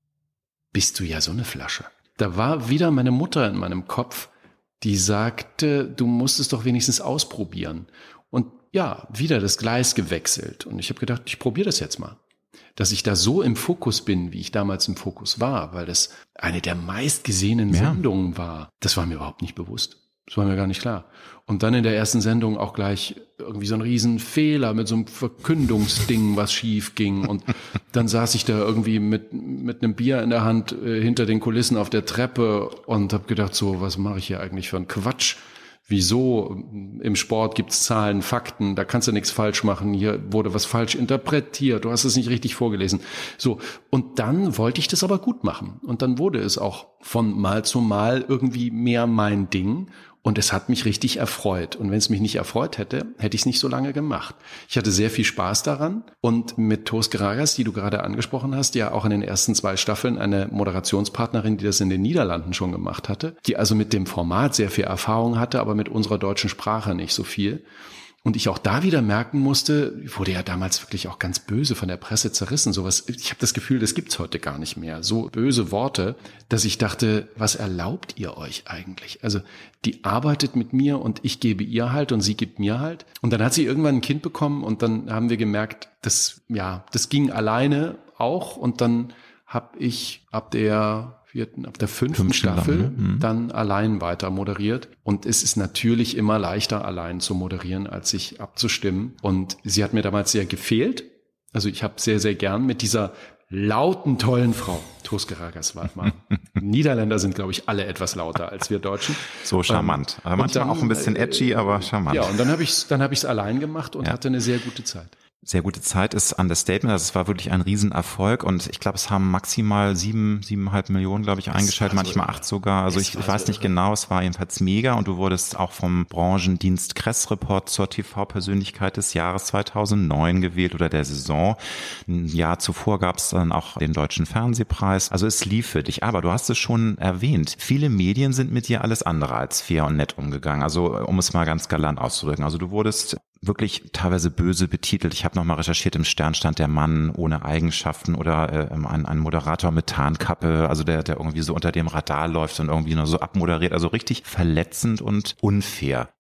bist du ja so eine Flasche. Da war wieder meine Mutter in meinem Kopf, die sagte, du musst es doch wenigstens ausprobieren. Und ja, wieder das Gleis gewechselt. Und ich habe gedacht, ich probiere das jetzt mal. Dass ich da so im Fokus bin, wie ich damals im Fokus war, weil das eine der meistgesehenen ja. Sendungen war, das war mir überhaupt nicht bewusst. Das war mir gar nicht klar. Und dann in der ersten Sendung auch gleich irgendwie so ein Riesenfehler mit so einem Verkündungsding, was schief ging. Und dann saß ich da irgendwie mit mit einem Bier in der Hand äh, hinter den Kulissen auf der Treppe und habe gedacht, so, was mache ich hier eigentlich für einen Quatsch? Wieso? Im Sport gibt's Zahlen, Fakten, da kannst du nichts falsch machen. Hier wurde was falsch interpretiert, du hast es nicht richtig vorgelesen. So, und dann wollte ich das aber gut machen. Und dann wurde es auch von Mal zu Mal irgendwie mehr mein Ding. Und es hat mich richtig erfreut. Und wenn es mich nicht erfreut hätte, hätte ich es nicht so lange gemacht. Ich hatte sehr viel Spaß daran. Und mit Toos Geragas, die du gerade angesprochen hast, ja auch in den ersten zwei Staffeln eine Moderationspartnerin, die das in den Niederlanden schon gemacht hatte, die also mit dem Format sehr viel Erfahrung hatte, aber mit unserer deutschen Sprache nicht so viel. Und ich auch da wieder merken musste, wurde ja damals wirklich auch ganz böse von der Presse zerrissen. Sowas, ich habe das Gefühl, das gibt's heute gar nicht mehr. So böse Worte, dass ich dachte, was erlaubt ihr euch eigentlich? Also die arbeitet mit mir und ich gebe ihr halt und sie gibt mir halt. Und dann hat sie irgendwann ein Kind bekommen und dann haben wir gemerkt, das ja, das ging alleine auch. Und dann habe ich ab der vierten, ab der fünften Fünf Staffel lang, ne? mhm. dann allein weiter moderiert. Und es ist natürlich immer leichter, allein zu moderieren, als sich abzustimmen. Und sie hat mir damals sehr gefehlt. Also ich habe sehr, sehr gern mit dieser lauten, tollen Frau, Toos Geragas war mal. Niederländer sind, glaube ich, alle etwas lauter als wir Deutschen. So charmant. Aber manchmal dann, auch ein bisschen edgy, aber charmant. Ja, und dann habe ich es dann habe ich es allein gemacht und ja. hatte eine sehr gute Zeit. Sehr gute Zeit ist Understatement. Also es war wirklich ein Riesenerfolg und ich glaube, es haben maximal sieben, siebeneinhalb Millionen, glaube ich, eingeschaltet, so manchmal acht sogar. Also ich, ich weiß so nicht irre. genau, es war jedenfalls mega und du wurdest auch vom Branchendienst Kress-Report zur T V-Persönlichkeit des Jahres zweitausendneun gewählt oder der Saison. Ein Jahr zuvor gab es dann auch den Deutschen Fernsehpreis. Also es lief für dich. Aber du hast es schon erwähnt, viele Medien sind mit dir alles andere als fair und nett umgegangen. Also um es mal ganz galant auszudrücken. Also du wurdest wirklich teilweise böse betitelt. Ich habe nochmal recherchiert, im Stern stand der Mann ohne Eigenschaften oder äh, ein, ein Moderator mit Tarnkappe, also der, der irgendwie so unter dem Radar läuft und irgendwie nur so abmoderiert, also richtig verletzend und unfair.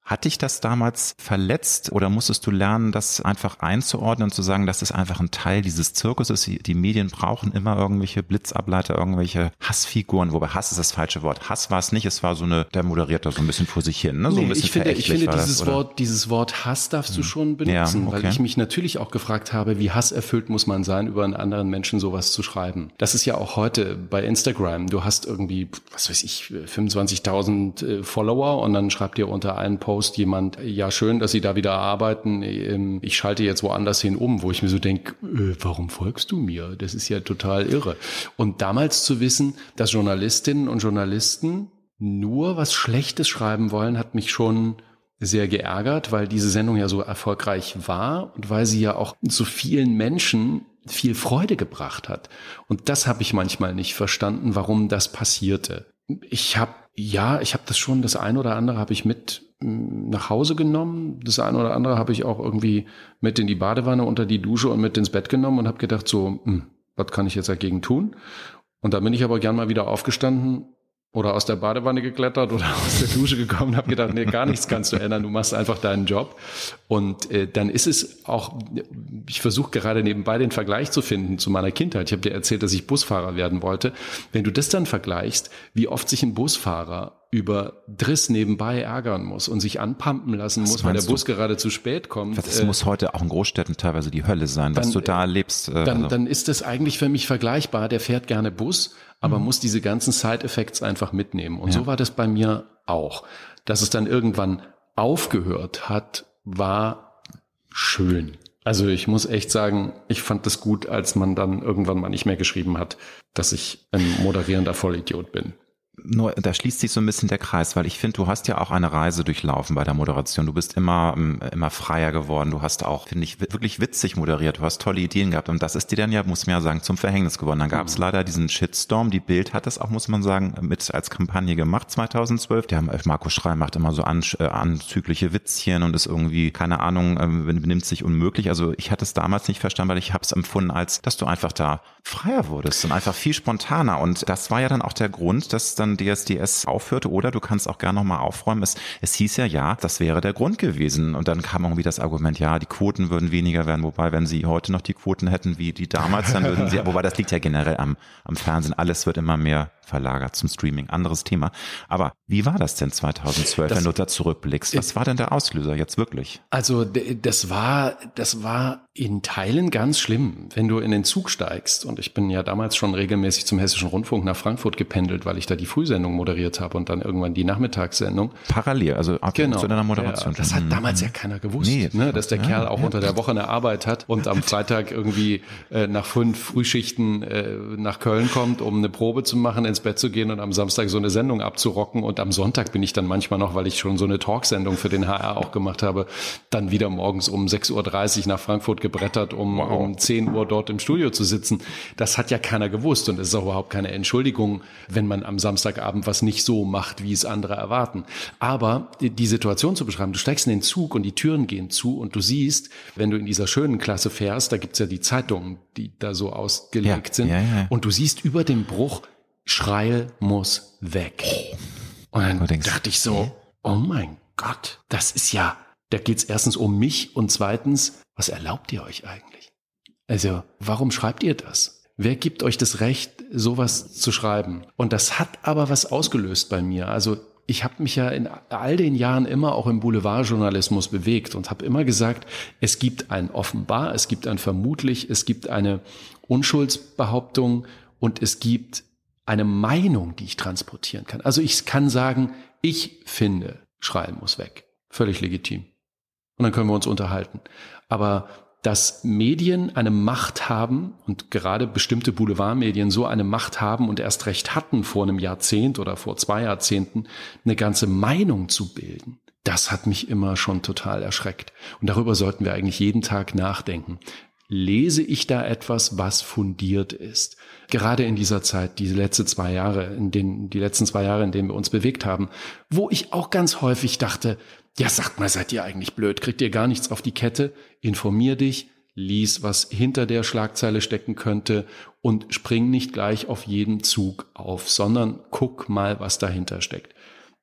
Hat dich das damals verletzt oder musstest du lernen, das einfach einzuordnen und zu sagen, das ist einfach ein Teil dieses Zirkuses? Die Medien brauchen immer irgendwelche Blitzableiter, irgendwelche Hassfiguren, wobei Hass ist das falsche Wort. Hass war es nicht, es war so eine, der moderiert da so ein bisschen vor sich hin, ne? So nee, ein bisschen ich finde, ich finde dieses das, Wort, dieses Wort Hass darfst du schon benutzen, ja, okay. weil ich mich natürlich auch gefragt habe, wie hasserfüllt muss man sein, über einen anderen Menschen sowas zu schreiben. Das ist ja auch heute bei Instagram. Du hast irgendwie, was weiß ich, fünfundzwanzigtausend Follower und dann schreibt dir unter einen Post jemand, ja schön, dass Sie da wieder arbeiten, ich schalte jetzt woanders hin um, wo ich mir so denke, äh, warum folgst du mir? Das ist ja total irre. Und damals zu wissen, dass Journalistinnen und Journalisten nur was Schlechtes schreiben wollen, hat mich schon sehr geärgert, weil diese Sendung ja so erfolgreich war und weil sie ja auch so vielen Menschen viel Freude gebracht hat. Und das habe ich manchmal nicht verstanden, warum das passierte. Ich habe, ja, ich habe das schon, das eine oder andere habe ich mit nach Hause genommen. Das eine oder andere habe ich auch irgendwie mit in die Badewanne, unter die Dusche und mit ins Bett genommen und habe gedacht so, hm, was kann ich jetzt dagegen tun? Und da bin ich aber gern mal wieder aufgestanden oder aus der Badewanne geklettert oder aus der Dusche gekommen und habe gedacht, nee, gar nichts kannst du ändern, du machst einfach deinen Job. Und äh, dann ist es auch, ich versuche gerade nebenbei den Vergleich zu finden zu meiner Kindheit. Ich habe dir erzählt, dass ich Busfahrer werden wollte. Wenn du das dann vergleichst, wie oft sich ein Busfahrer über Driss nebenbei ärgern muss und sich anpumpen lassen was muss, weil der Bus du? gerade zu spät kommt. Das äh, muss heute auch in Großstädten teilweise die Hölle sein, dann, was du da erlebst. Äh, dann, also. dann ist das eigentlich für mich vergleichbar. Der fährt gerne Bus, aber mhm. muss diese ganzen Side-Effects einfach mitnehmen. Und ja. so war das bei mir auch. Dass es dann irgendwann aufgehört hat, war schön. Also ich muss echt sagen, ich fand das gut, als man dann irgendwann mal nicht mehr geschrieben hat, dass ich ein moderierender Vollidiot bin. Nur, da schließt sich so ein bisschen der Kreis, weil ich finde, du hast ja auch eine Reise durchlaufen bei der Moderation. Du bist immer, immer freier geworden. Du hast auch, finde ich, wirklich witzig moderiert. Du hast tolle Ideen gehabt. Und das ist dir dann ja, muss man ja sagen, zum Verhängnis geworden. Dann gab es mhm. leider diesen Shitstorm. Die Bild hat das auch, muss man sagen, mit als Kampagne gemacht zweitausendzwölf. Die haben, Marco Schrey macht immer so an, äh, anzügliche Witzchen und ist irgendwie, keine Ahnung, äh, benimmt sich unmöglich. Also ich hatte es damals nicht verstanden, weil ich habe es empfunden, als dass du einfach da freier wurdest und einfach viel spontaner. Und das war ja dann auch der Grund, dass dann D S D S aufhörte, oder du kannst auch gerne nochmal aufräumen. Es, es hieß ja, ja, das wäre der Grund gewesen. Und dann kam irgendwie das Argument, ja, die Quoten würden weniger werden, wobei, wenn sie heute noch die Quoten hätten wie die damals, dann würden sie, wobei das liegt ja generell am, am Fernsehen, alles wird immer mehr verlagert zum Streaming, anderes Thema. Aber wie war das denn zweitausendzwölf, das, wenn du da zurückblickst? Was war denn der Auslöser jetzt wirklich? Also das war, das war in Teilen ganz schlimm, wenn du in den Zug steigst. Und ich bin ja damals schon regelmäßig zum Hessischen Rundfunk nach Frankfurt gependelt, weil ich da die Frühsendung moderiert habe und dann irgendwann die Nachmittagssendung. Parallel, also ab genau. zu deiner Moderation. Ja, das hat damals ja keiner gewusst, nee, ne, dass der ja, Kerl auch ja. unter der Woche eine Arbeit hat und am Freitag irgendwie äh, nach fünf Frühschichten äh, nach Köln kommt, um eine Probe zu machen, ins Bett zu gehen und am Samstag so eine Sendung abzurocken. Und am Sonntag bin ich dann manchmal noch, weil ich schon so eine Talksendung für den H R auch gemacht habe, dann wieder morgens um sechs Uhr dreißig nach Frankfurt gebrettert, um, wow. um zehn Uhr dort im Studio zu sitzen. Das hat ja keiner gewusst und es ist auch überhaupt keine Entschuldigung, wenn man am Samstagabend was nicht so macht, wie es andere erwarten. Aber die Situation zu beschreiben, du steigst in den Zug und die Türen gehen zu und du siehst, wenn du in dieser schönen Klasse fährst, da gibt's ja die Zeitungen, die da so ausgelegt ja, sind, ja, ja. und du siehst über dem Bruch, Schreil muss weg. Und dann denkst, dachte ich so, oh mein Gott, das ist ja, da geht's erstens um mich und zweitens, was erlaubt ihr euch eigentlich? Also, warum schreibt ihr das? Wer gibt euch das Recht, sowas zu schreiben? Und das hat aber was ausgelöst bei mir. Also ich habe mich ja in all den Jahren immer auch im Boulevardjournalismus bewegt und habe immer gesagt, es gibt ein offenbar, es gibt ein vermutlich, es gibt eine Unschuldsbehauptung und es gibt eine Meinung, die ich transportieren kann. Also ich kann sagen, ich finde, Schreil muss weg. Völlig legitim. Und dann können wir uns unterhalten. Aber dass Medien eine Macht haben und gerade bestimmte Boulevardmedien so eine Macht haben und erst recht hatten vor einem Jahrzehnt oder vor zwei Jahrzehnten, eine ganze Meinung zu bilden, das hat mich immer schon total erschreckt. Und darüber sollten wir eigentlich jeden Tag nachdenken. Lese ich da etwas, was fundiert ist? Gerade in dieser Zeit, die letzten zwei Jahre, in denen, die letzten zwei Jahre, in denen wir uns bewegt haben, wo ich auch ganz häufig dachte, ja, sagt mal, seid ihr eigentlich blöd? Kriegt ihr gar nichts auf die Kette? Informier dich, lies, was hinter der Schlagzeile stecken könnte und spring nicht gleich auf jeden Zug auf, sondern guck mal, was dahinter steckt.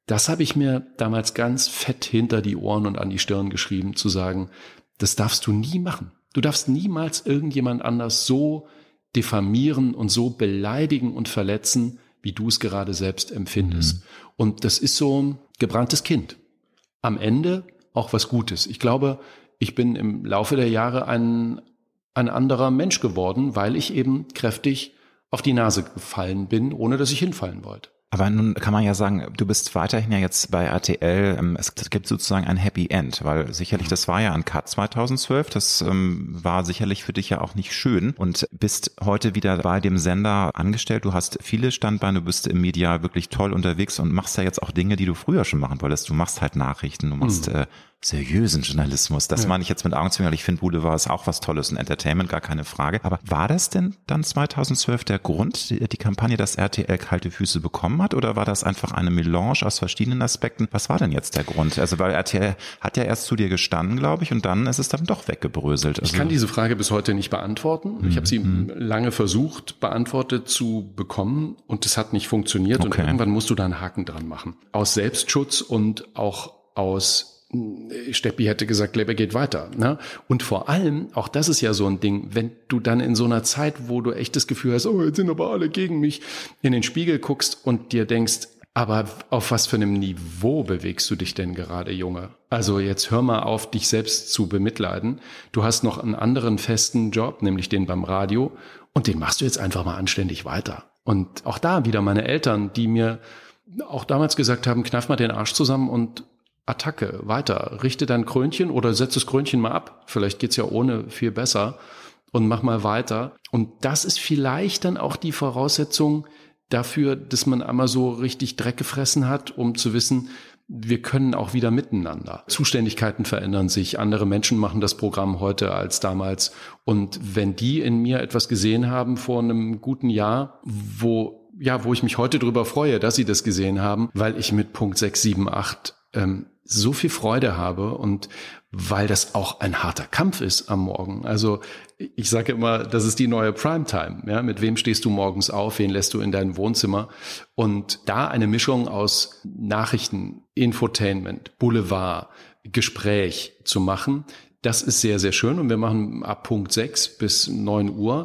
das habe ich mir damals ganz fett hinter die Ohren und an die Stirn geschrieben, zu sagen, das darfst du nie machen. Du darfst niemals irgendjemand anders so diffamieren und so beleidigen und verletzen, wie du es gerade selbst empfindest. Mhm. Und das ist so ein gebranntes Kind. Am Ende auch was Gutes. Ich glaube, ich bin im Laufe der Jahre ein, ein anderer Mensch geworden, weil ich eben kräftig auf die Nase gefallen bin, ohne dass ich hinfallen wollte. Aber nun kann man ja sagen, du bist weiterhin ja jetzt bei R T L, es gibt sozusagen ein Happy End, weil sicherlich, das war ja ein Cut zweitausendzwölf, das ähm, war sicherlich für dich ja auch nicht schön und bist heute wieder bei dem Sender angestellt. Du hast viele Standbeine, du bist im Medial wirklich toll unterwegs und machst ja jetzt auch Dinge, die du früher schon machen wolltest. Du machst halt Nachrichten, du machst mhm. äh, seriösen Journalismus. Das ja. meine ich jetzt mit Augenzwinkern. Ich finde, Boulevard ist auch was Tolles und Entertainment, gar keine Frage. Aber war das denn dann zweitausendzwölf der Grund, die, die Kampagne, dass R T L kalte Füße bekommen hat? Oder war das einfach eine Melange aus verschiedenen Aspekten? Was war denn jetzt der Grund? Also weil R T L hat ja erst zu dir gestanden, glaube ich, und dann ist es dann doch weggebröselt. Also, ich kann diese Frage bis heute nicht beantworten. Ich mhm. habe sie mhm. lange versucht, beantwortet zu bekommen und es hat nicht funktioniert. Okay. Und irgendwann musst du da einen Haken dran machen. Aus Selbstschutz und auch aus Steppi hätte gesagt, Lebe geht weiter. Ne? Und vor allem, auch das ist ja so ein Ding, wenn du dann in so einer Zeit, wo du echt das Gefühl hast, oh, jetzt sind aber alle gegen mich, in den Spiegel guckst und dir denkst, aber auf was für einem Niveau bewegst du dich denn gerade, Junge? Also jetzt hör mal auf, dich selbst zu bemitleiden. Du hast noch einen anderen festen Job, nämlich den beim Radio, und den machst du jetzt einfach mal anständig weiter. Und auch da wieder meine Eltern, die mir auch damals gesagt haben, kneif mal den Arsch zusammen und Attacke, weiter, richte dein Krönchen oder setz das Krönchen mal ab. Vielleicht geht's ja ohne viel besser und mach mal weiter. Und das ist vielleicht dann auch die Voraussetzung dafür, dass man einmal so richtig Dreck gefressen hat, um zu wissen, wir können auch wieder miteinander. Zuständigkeiten verändern sich, andere Menschen machen das Programm heute als damals. Und wenn die in mir etwas gesehen haben vor einem guten Jahr, wo, ja, wo ich mich heute drüber freue, dass sie das gesehen haben, weil ich mit Punkt sechs, sieben, acht ähm, so viel Freude habe und weil das auch ein harter Kampf ist am Morgen. Also ich sage immer, das ist die neue Primetime. Ja? Mit wem stehst du morgens auf, wen lässt du in dein Wohnzimmer? Und da eine Mischung aus Nachrichten, Infotainment, Boulevard, Gespräch zu machen, das ist sehr, sehr schön. Und wir machen ab Punkt sechs bis neun Uhr,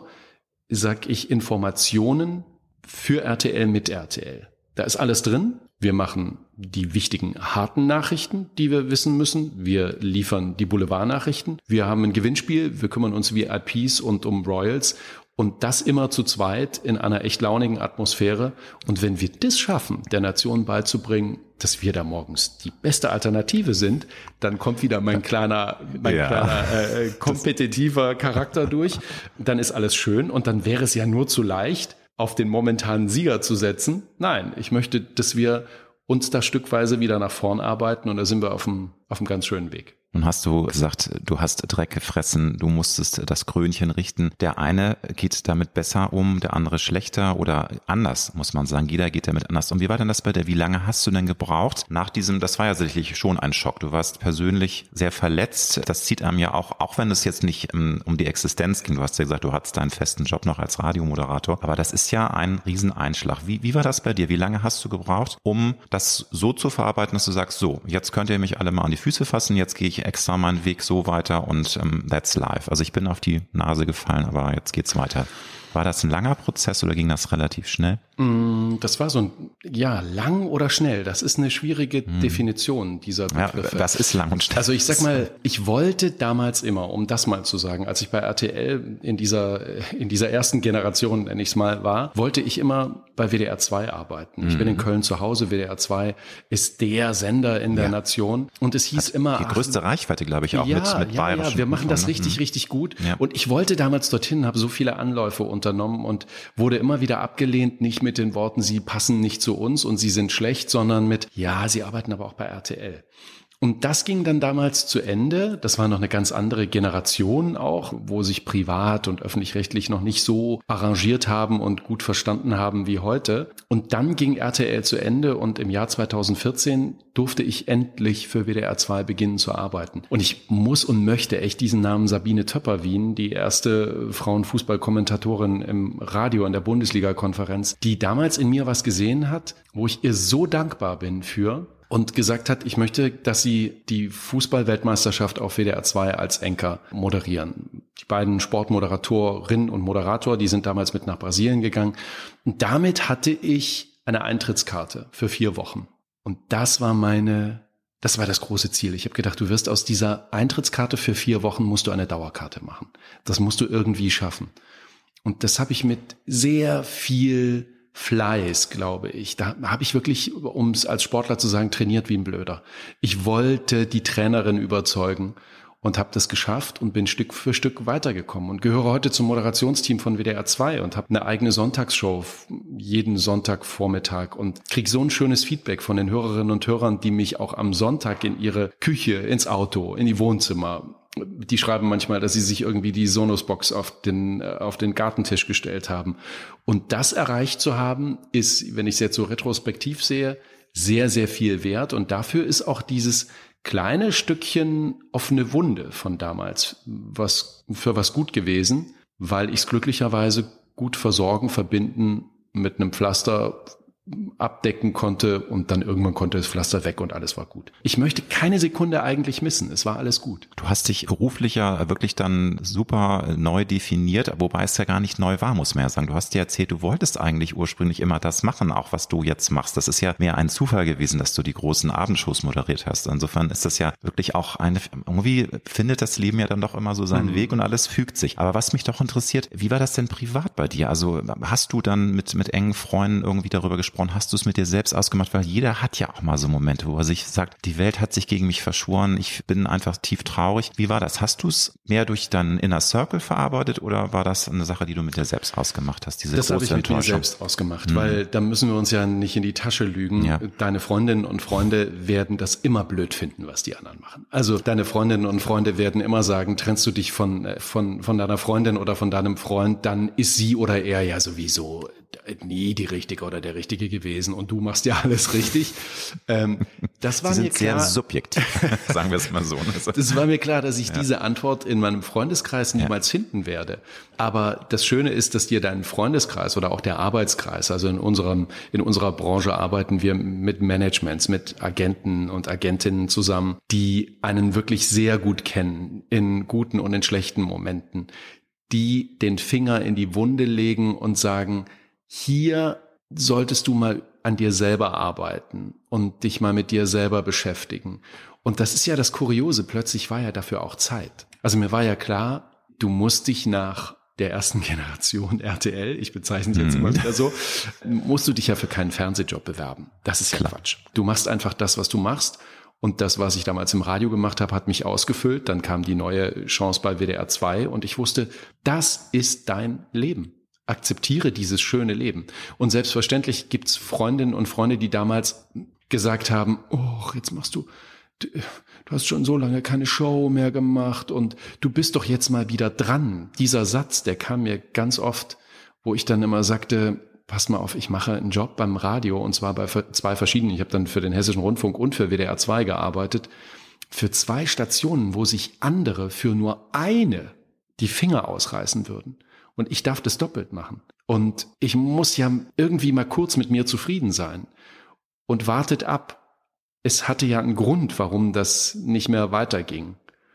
sag ich, Informationen für R T L mit R T L. Da ist alles drin. Wir machen die wichtigen harten Nachrichten, die wir wissen müssen. Wir liefern die Boulevardnachrichten. Wir haben ein Gewinnspiel. Wir kümmern uns V I Ps und um Royals. Und das immer zu zweit in einer echt launigen Atmosphäre. Und wenn wir das schaffen, der Nation beizubringen, dass wir da morgens die beste Alternative sind, dann kommt wieder mein kleiner, mein ja. kleiner äh, kompetitiver Charakter durch. Dann ist alles schön. Und dann wäre es ja nur zu leicht, auf den momentanen Sieger zu setzen. Nein, ich möchte, dass wir uns da stückweise wieder nach vorn arbeiten und da sind wir auf einem, auf einem ganz schönen Weg. Nun hast du gesagt, du hast Dreck gefressen, du musstest das Krönchen richten. Der eine geht damit besser um, der andere schlechter oder anders, muss man sagen. Jeder geht damit anders um. Wie war denn das bei dir? Wie lange hast du denn gebraucht nach diesem, das war ja sicherlich schon ein Schock. Du warst persönlich sehr verletzt. Das zieht einem ja auch, auch wenn es jetzt nicht um, um die Existenz ging. Du hast ja gesagt, du hattest deinen festen Job noch als Radiomoderator. Aber das ist ja ein Rieseneinschlag. Wie, wie war das bei dir? Wie lange hast du gebraucht, um das so zu verarbeiten, dass du sagst, so, jetzt könnt ihr mich alle mal an die Füße fassen, jetzt gehe ich extra meinen Weg so weiter und um, that's life. Also ich bin auf die Nase gefallen, aber jetzt geht's weiter. War das ein langer Prozess oder ging das relativ schnell? Das war so ein, ja, lang oder schnell. Das ist eine schwierige hm. Definition dieser Begriffe. Ja, das ist lang und schnell. Also ich sag mal, ich wollte damals immer, um das mal zu sagen, als ich bei R T L in dieser, in dieser ersten Generation, nenne ich es mal, war, wollte ich immer bei W D R zwei arbeiten. Mhm. Ich bin in Köln zu Hause. W D R zwei ist der Sender in der ja. Nation. Und es hieß Hat immer... Die größte ach, Reichweite, glaube ich, auch ja, mit, mit ja, bayerischen. Ja, wir machen das ne? richtig, mhm. richtig gut. Ja. Und ich wollte damals dorthin, habe so viele Anläufe unternommen und wurde immer wieder abgelehnt, nicht mit den Worten, sie passen nicht zu uns und sie sind schlecht, sondern mit, ja, sie arbeiten aber auch bei R T L. Und das ging dann damals zu Ende. Das war noch eine ganz andere Generation auch, wo sich privat und öffentlich-rechtlich noch nicht so arrangiert haben und gut verstanden haben wie heute. Und dann ging R T L zu Ende und im Jahr zweitausendvierzehn durfte ich endlich für W D R zwei beginnen zu arbeiten. Und ich muss und möchte echt diesen Namen Sabine Töpperwien, die erste Frauenfußballkommentatorin im Radio in der Bundesliga-Konferenz, die damals in mir was gesehen hat, wo ich ihr so dankbar bin für, und gesagt hat, ich möchte, dass sie die Fußball-Weltmeisterschaft auf W D R zwei als Anchor moderieren. Die beiden Sportmoderatorinnen und Moderator, die sind damals mit nach Brasilien gegangen. Und damit hatte ich eine Eintrittskarte für vier Wochen. Und das war meine, das war das große Ziel. Ich habe gedacht, du wirst aus dieser Eintrittskarte für vier Wochen musst du eine Dauerkarte machen. Das musst du irgendwie schaffen. Und das habe ich mit sehr viel Fleiß, glaube ich. Da habe ich wirklich, um es als Sportler zu sagen, trainiert wie ein Blöder. Ich wollte die Trainerin überzeugen und habe das geschafft und bin Stück für Stück weitergekommen und gehöre heute zum Moderationsteam von W D R zwei und habe eine eigene Sonntagsshow jeden Sonntagvormittag und kriege so ein schönes Feedback von den Hörerinnen und Hörern, die mich auch am Sonntag in ihre Küche, ins Auto, in die Wohnzimmer, die schreiben manchmal, dass sie sich irgendwie die Sonos-Box auf den, auf den Gartentisch gestellt haben. Und das erreicht zu haben, ist, wenn ich es jetzt so retrospektiv sehe, sehr, sehr viel wert. Und dafür ist auch dieses kleine Stückchen offene Wunde von damals was für was gut gewesen, weil ich es glücklicherweise gut versorgen, verbinden, mit einem Pflaster abdecken konnte und dann irgendwann konnte das Pflaster weg und alles war gut. Ich möchte keine Sekunde eigentlich missen. Es war alles gut. Du hast dich beruflich ja wirklich dann super neu definiert, wobei es ja gar nicht neu war, muss man ja sagen. Du hast dir erzählt, du wolltest eigentlich ursprünglich immer das machen, auch was du jetzt machst. Das ist ja mehr ein Zufall gewesen, dass du die großen Abendshows moderiert hast. Insofern ist das ja wirklich auch eine, irgendwie findet das Leben ja dann doch immer so seinen mhm. Weg und alles fügt sich. Aber was mich doch interessiert, wie war das denn privat bei dir? Also hast du dann mit, mit engen Freunden irgendwie darüber gesprochen? Hast du es mit dir selbst ausgemacht? Weil jeder hat ja auch mal so Momente, wo er sich sagt, die Welt hat sich gegen mich verschworen, ich bin einfach tief traurig. Wie war das? Hast du es mehr durch deinen Inner Circle verarbeitet oder war das eine Sache, die du mit dir selbst ausgemacht hast? Diese das habe ich mit Enttäuschung? mir selbst ausgemacht, mhm. weil da müssen wir uns ja nicht in die Tasche lügen. Ja. Deine Freundinnen und Freunde werden das immer blöd finden, was die anderen machen. Also deine Freundinnen und Freunde werden immer sagen, trennst du dich von, von, von deiner Freundin oder von deinem Freund, dann ist sie oder er ja sowieso nie die Richtige oder der Richtige gewesen und du machst ja alles richtig. Ähm, das war Sie mir sind klar. Sehr subjektiv, sagen wir es mal so. Das war mir klar, dass ich ja. diese Antwort in meinem Freundeskreis niemals ja. finden werde. Aber das Schöne ist, dass dir dein Freundeskreis oder auch der Arbeitskreis, also in unserem, in unserer Branche arbeiten wir mit Managements, mit Agenten und Agentinnen zusammen, die einen wirklich sehr gut kennen, in guten und in schlechten Momenten, die den Finger in die Wunde legen und sagen, hier solltest du mal an dir selber arbeiten und dich mal mit dir selber beschäftigen. Und das ist ja das Kuriose, plötzlich war ja dafür auch Zeit. Also mir war ja klar, du musst dich nach der ersten Generation R T L, ich bezeichne es jetzt immer wieder so, musst du dich ja für keinen Fernsehjob bewerben. Das ist ja Klar. Quatsch. Du machst einfach das, was du machst. Und das, was ich damals im Radio gemacht habe, hat mich ausgefüllt. Dann kam die neue Chance bei W D R zwei und ich wusste, das ist dein Leben. Akzeptiere dieses schöne Leben. Und selbstverständlich gibt's Freundinnen und Freunde, die damals gesagt haben, oh, jetzt machst du, du, du hast schon so lange keine Show mehr gemacht und du bist doch jetzt mal wieder dran. Dieser Satz, der kam mir ganz oft, wo ich dann immer sagte, pass mal auf, ich mache einen Job beim Radio und zwar bei zwei verschiedenen. Ich habe dann für den Hessischen Rundfunk und für W D R zwei gearbeitet. Für zwei Stationen, wo sich andere für nur eine die Finger ausreißen würden. Und ich darf das doppelt machen. Und ich muss ja irgendwie mal kurz mit mir zufrieden sein. Und wartet ab. Es hatte ja einen Grund, warum das nicht mehr weiterging.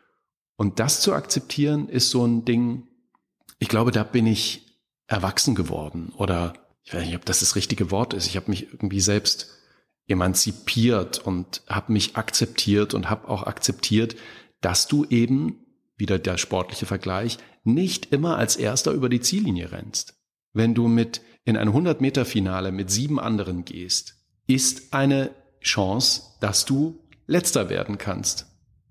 Und das zu akzeptieren ist so ein Ding, ich glaube, da bin ich erwachsen geworden. Oder ich weiß nicht, ob das das richtige Wort ist. Ich habe mich irgendwie selbst emanzipiert und habe mich akzeptiert und habe auch akzeptiert, dass du eben, wieder der sportliche Vergleich, nicht immer als Erster über die Ziellinie rennst. Wenn du mit in ein hundert-Meter-Finale mit sieben anderen gehst, ist eine Chance, dass du Letzter werden kannst.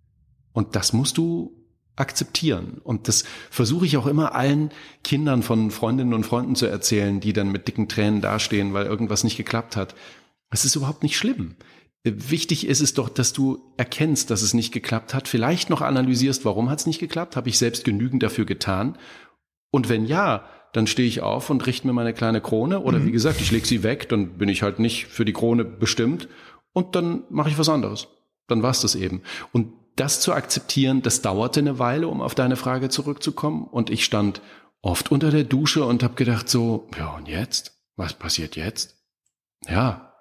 Und das musst du akzeptieren. Und das versuche ich auch immer allen Kindern von Freundinnen und Freunden zu erzählen, die dann mit dicken Tränen dastehen, weil irgendwas nicht geklappt hat. Es ist überhaupt nicht schlimm. Wichtig ist es doch, dass du erkennst, dass es nicht geklappt hat, vielleicht noch analysierst, warum hat es nicht geklappt, habe ich selbst genügend dafür getan? Und wenn ja, dann stehe ich auf und richte mir meine kleine Krone oder mhm. wie gesagt, ich lege sie weg, dann bin ich halt nicht für die Krone bestimmt und dann mache ich was anderes. Dann war's das eben. Und das zu akzeptieren, das dauerte eine Weile, um auf deine Frage zurückzukommen. Und ich stand oft unter der Dusche und habe gedacht so, ja und jetzt? Was passiert jetzt? Ja,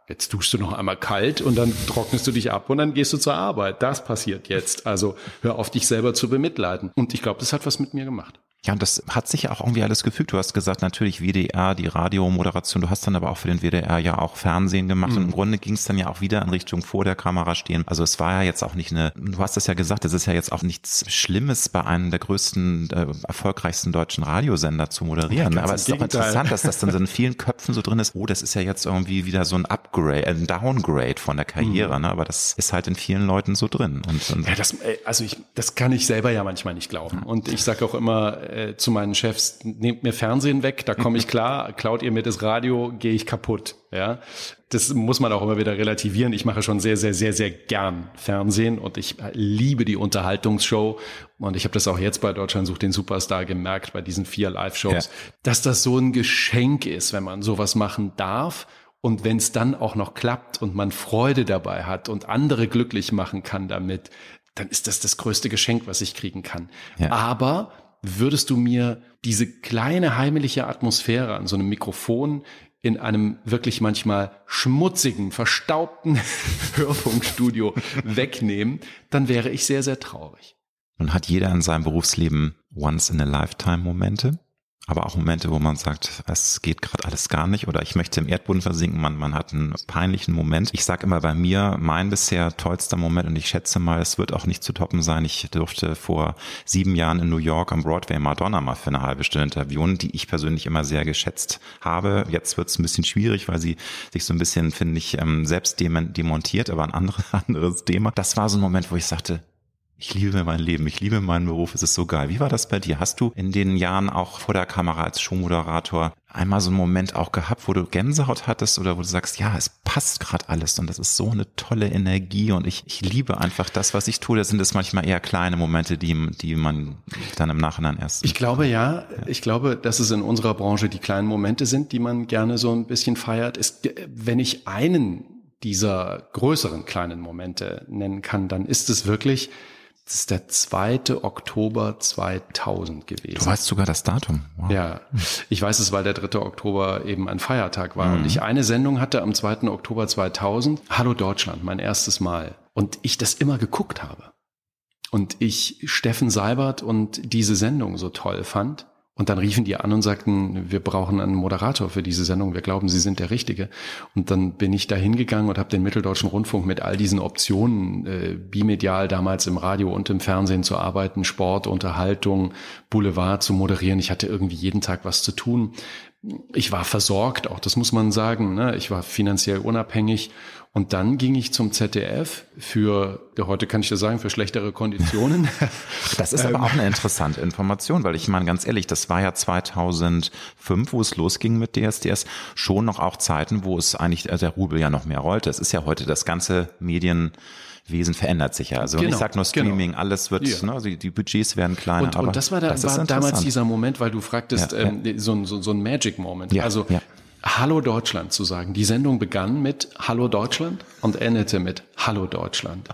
jetzt duschst du noch einmal kalt und dann trocknest du dich ab und dann gehst du zur Arbeit. Das passiert jetzt. Also hör auf, dich selber zu bemitleiden. Und ich glaube, das hat was mit mir gemacht. Ja, und das hat sich ja auch irgendwie alles gefügt. Du hast gesagt, natürlich W D R, die Radiomoderation. Du hast dann aber auch für den W D R ja auch Fernsehen gemacht. Mhm. Und im Grunde ging es dann ja auch wieder in Richtung vor der Kamera stehen. Also es war ja jetzt auch nicht eine, du hast es ja gesagt, es ist ja jetzt auch nichts Schlimmes, bei einem der größten, äh, erfolgreichsten deutschen Radiosender zu moderieren. Ja, aber es ist doch interessant, dass das dann so in vielen Köpfen so drin ist. Oh, das ist ja jetzt irgendwie wieder so ein Upgrade, ein Downgrade von der Karriere. Mhm. Ne? Aber das ist halt in vielen Leuten so drin. Und, und ja, das, also ich, das kann ich selber ja manchmal nicht glauben. Und ich sage auch immer, zu meinen Chefs, nehmt mir Fernsehen weg, da komme ich klar, klaut ihr mir das Radio, gehe ich kaputt. Ja, das muss man auch immer wieder relativieren. Ich mache schon sehr, sehr, sehr, sehr gern Fernsehen und ich liebe die Unterhaltungsshow und ich habe das auch jetzt bei Deutschland sucht den Superstar gemerkt, bei diesen vier Live-Shows, ja. dass das so ein Geschenk ist, wenn man sowas machen darf. Und wenn es dann auch noch klappt und man Freude dabei hat und andere glücklich machen kann damit, dann ist das das größte Geschenk, was ich kriegen kann. Ja. Aber würdest du mir diese kleine heimliche Atmosphäre an so einem Mikrofon in einem wirklich manchmal schmutzigen, verstaubten Hörfunkstudio wegnehmen, dann wäre ich sehr, sehr traurig. Nun hat jeder in seinem Berufsleben Once-in-a-Lifetime-Momente, aber auch Momente, wo man sagt, es geht gerade alles gar nicht oder ich möchte im Erdboden versinken, man, man hat einen peinlichen Moment. Ich sage immer bei mir, mein bisher tollster Moment und ich schätze mal, es wird auch nicht zu toppen sein. Ich durfte vor sieben Jahren in New York am Broadway Madonna mal für eine halbe Stunde interviewen, die ich persönlich immer sehr geschätzt habe. Jetzt wird es ein bisschen schwierig, weil sie sich so ein bisschen, finde ich, selbst demontiert, aber ein anderes, anderes Thema. Das war so ein Moment, wo ich sagte, ich liebe mein Leben, ich liebe meinen Beruf, es ist so geil. Wie war das bei dir? Hast du in den Jahren auch vor der Kamera als Showmoderator einmal so einen Moment auch gehabt, wo du Gänsehaut hattest oder wo du sagst, ja, es passt gerade alles und das ist so eine tolle Energie und ich, ich liebe einfach das, was ich tue. Da sind es manchmal eher kleine Momente, die, die man dann im Nachhinein erst... Ich glaube, ja, ja. Ich glaube, dass es in unserer Branche die kleinen Momente sind, die man gerne so ein bisschen feiert. Ist, wenn ich einen dieser größeren kleinen Momente nennen kann, dann ist es wirklich... Das ist der zweite Oktober zweitausend gewesen. Du weißt sogar das Datum. Wow. Ja, ich weiß es, weil der dritte Oktober eben ein Feiertag war. Mhm. Und ich eine Sendung hatte am zweiten Oktober zweitausend. Hallo Deutschland, mein erstes Mal. Und ich das immer geguckt habe. Und ich Steffen Seibert und diese Sendung so toll fand. Und dann riefen die an und sagten, wir brauchen einen Moderator für diese Sendung. Wir glauben, Sie sind der Richtige. Und dann bin ich da hingegangen und habe den Mitteldeutschen Rundfunk mit all diesen Optionen, äh, bimedial damals im Radio und im Fernsehen zu arbeiten, Sport, Unterhaltung, Boulevard zu moderieren. Ich hatte irgendwie jeden Tag was zu tun. Ich war versorgt, auch das muss man sagen. Ne? Ich war finanziell unabhängig. Und dann ging ich zum Z D F für, ja, heute kann ich das sagen, für schlechtere Konditionen. Das ist aber auch eine interessante Information, weil ich meine, ganz ehrlich, das war ja zweitausendfünf, wo es losging mit D S D S, schon noch auch Zeiten, wo es eigentlich der Rubel ja noch mehr rollte. Es ist ja heute das ganze Medienwesen verändert sich ja. Also genau, ich sage nur Streaming, genau. Alles wird, ja. ne, also die Budgets werden kleiner. Und, aber und das war, da, das war damals dieser Moment, weil du fragtest, ja, ähm, ja. So, so, so ein Magic Moment. Ja, also ja. Hallo Deutschland zu sagen. Die Sendung begann mit Hallo Deutschland und endete mit Hallo Deutschland.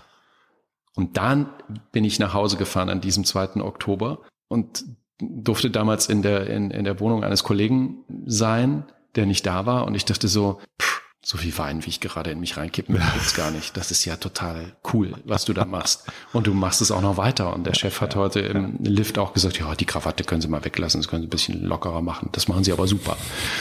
Und dann bin ich nach Hause gefahren an diesem zweiten Oktober und durfte damals in der, in, in der Wohnung eines Kollegen sein, der nicht da war. Und ich dachte so, pff, so viel Wein, wie ich gerade in mich reinkippen will, gibt's gar nicht. Das ist ja total cool, was du da machst. Und du machst es auch noch weiter. Und der Chef hat heute im Lift auch gesagt, ja, die Krawatte können Sie mal weglassen, das können Sie ein bisschen lockerer machen. Das machen Sie aber super.